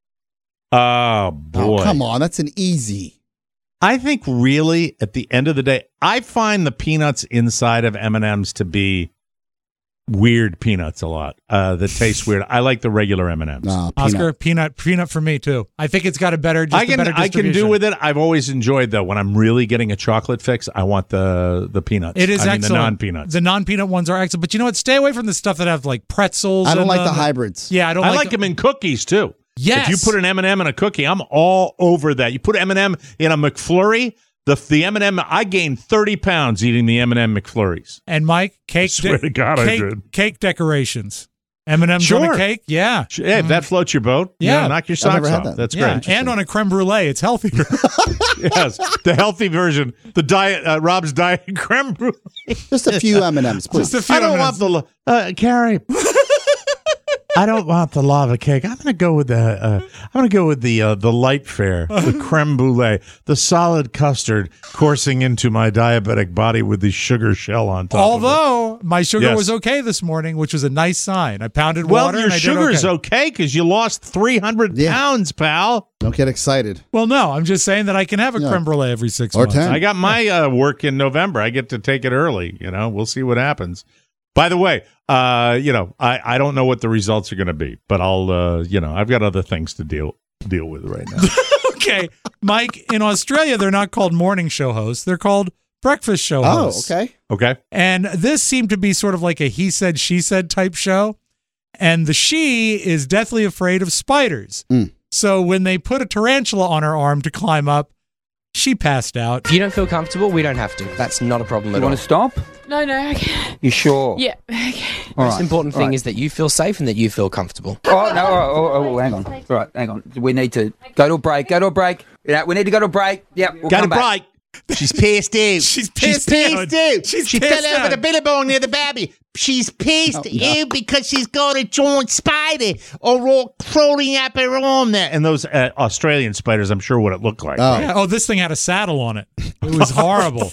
Oh boy! Oh, come on, that's an easy. I think really, at the end of the day, I find the peanuts inside of M and M's to be weird peanuts a lot. Uh, that taste weird. I like the regular M and M's. No, Oscar, peanut, peanut for me too. I think it's got a better. Just I a can better I can do distribution. with it. I've always enjoyed though when I'm really getting a chocolate fix. I want the the peanuts. It is I mean, excellent. the non-peanuts. The non-peanut ones are excellent. But you know what? Stay away from the stuff that have like pretzels. I don't and, like uh, the hybrids. Yeah, I don't I like, like them in cookies too. Yes. If you put an M and M in a cookie, I'm all over that. You put M and M in a McFlurry. The the M and M, I gained thirty pounds eating the M and M McFlurries. And Mike, cake. I swear to God, I cake, did. Cake decorations. M and M's Sure. on a cake. Yeah. Yeah, if that floats your boat, Yeah. yeah, knock your I've socks never had off. that. That's Yeah, great. and on a creme brulee, it's healthier. Yes, the healthy version, the diet, uh, Rob's diet creme brulee. Just a few M and M's, please. Just a few I don't M and want M's. the uh, Carrie. I don't want the lava cake. I'm going to go with the. Uh, I'm going to go with the uh, the light fare, the creme brulee, the solid custard coursing into my diabetic body with the sugar shell on top. of it. Although my sugar Yes. was okay this morning, which was a nice sign. I pounded Well, water. your and I sugar did is okay. okay because you lost three hundred Yeah. pounds, pal. Don't get excited. Well, no, I'm just saying that I can have a Yeah. creme brulee every six Or months. ten. I got my uh, work in November. I get to take it early. You know, we'll see what happens. By the way, uh, you know, I, I don't know what the results are going to be, but I'll, uh, you know, I've got other things to deal deal with right now. Okay, Mike, in Australia, they're not called morning show hosts. They're called breakfast show Oh, hosts. okay. Okay. And this seemed to be sort of like a he said, she said type show. And the she is deathly afraid of spiders. Mm. So when they put a tarantula on her arm to climb up, she passed out. If you don't feel comfortable, we don't have to. That's not a problem at You all. want to stop? No, no, okay. You sure? Yeah, okay. All Most right, important all thing right. is that you feel safe and that you feel comfortable. Oh, no, oh, oh, oh, hang on. All right, hang on. We need to go to a break, go to a break. Yeah, we need to go to a break. Yep, we'll Got come a back. break. She's pissed out. She's pissed out. She's she pissed fell over out. the billabong near the baby. She's pissed Oh, no. out because she's got a giant spider or all crawling up her arm there. And those uh, Australian spiders, I'm sure what it looked like. Oh. Yeah, oh, this thing had a saddle on it. It was horrible.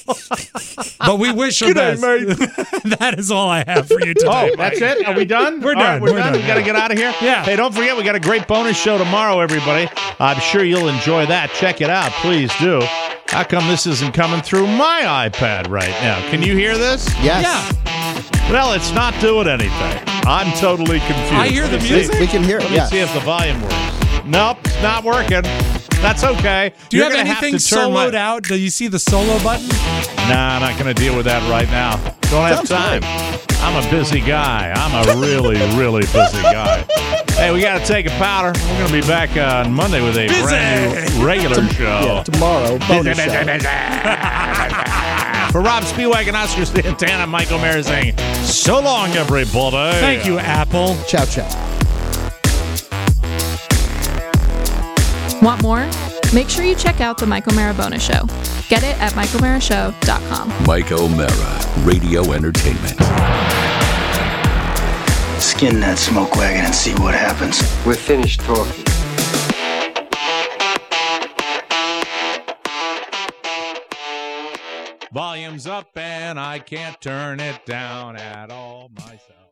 But we wish her Good day, best. That is all I have for you today. Oh, that's it? Are we done? We're All right, done. we're, We're done. done. We got to get out of here? Yeah. Hey, don't forget, we got a great bonus show tomorrow, everybody. I'm sure you'll enjoy that. Check it out. Please do. How come this isn't coming through my iPad right now? Can you hear this? Yes. Yeah. Well, it's not doing anything. I'm totally confused. I hear the Let me see. music. We can hear it. Let me Yeah. see if the volume works. Nope, it's not working. That's okay. Do you You're have gonna anything to turn soloed my- out? Do you see the solo button? Nah, I'm not going to deal with that right now. Don't have Sounds time. I'm a busy guy. I'm a really, really busy guy. Hey, we got to take a powder. We're going to be back on Monday with a Busy. brand new regular show. Yeah, tomorrow, bonus Busy, show. busy, busy. For Rob Spiewak and Oscar Santana, Michael Mayer saying, so long, everybody. Thank you, Apple. Ciao, ciao. Want more? Make sure you check out the Mike O'Mara Bonus Show. Get it at mike o'mara show dot com. Mike O'Mara, Radio Entertainment. Skin that smoke wagon and see what happens. We're finished talking. Volume's up and I can't turn it down at all myself.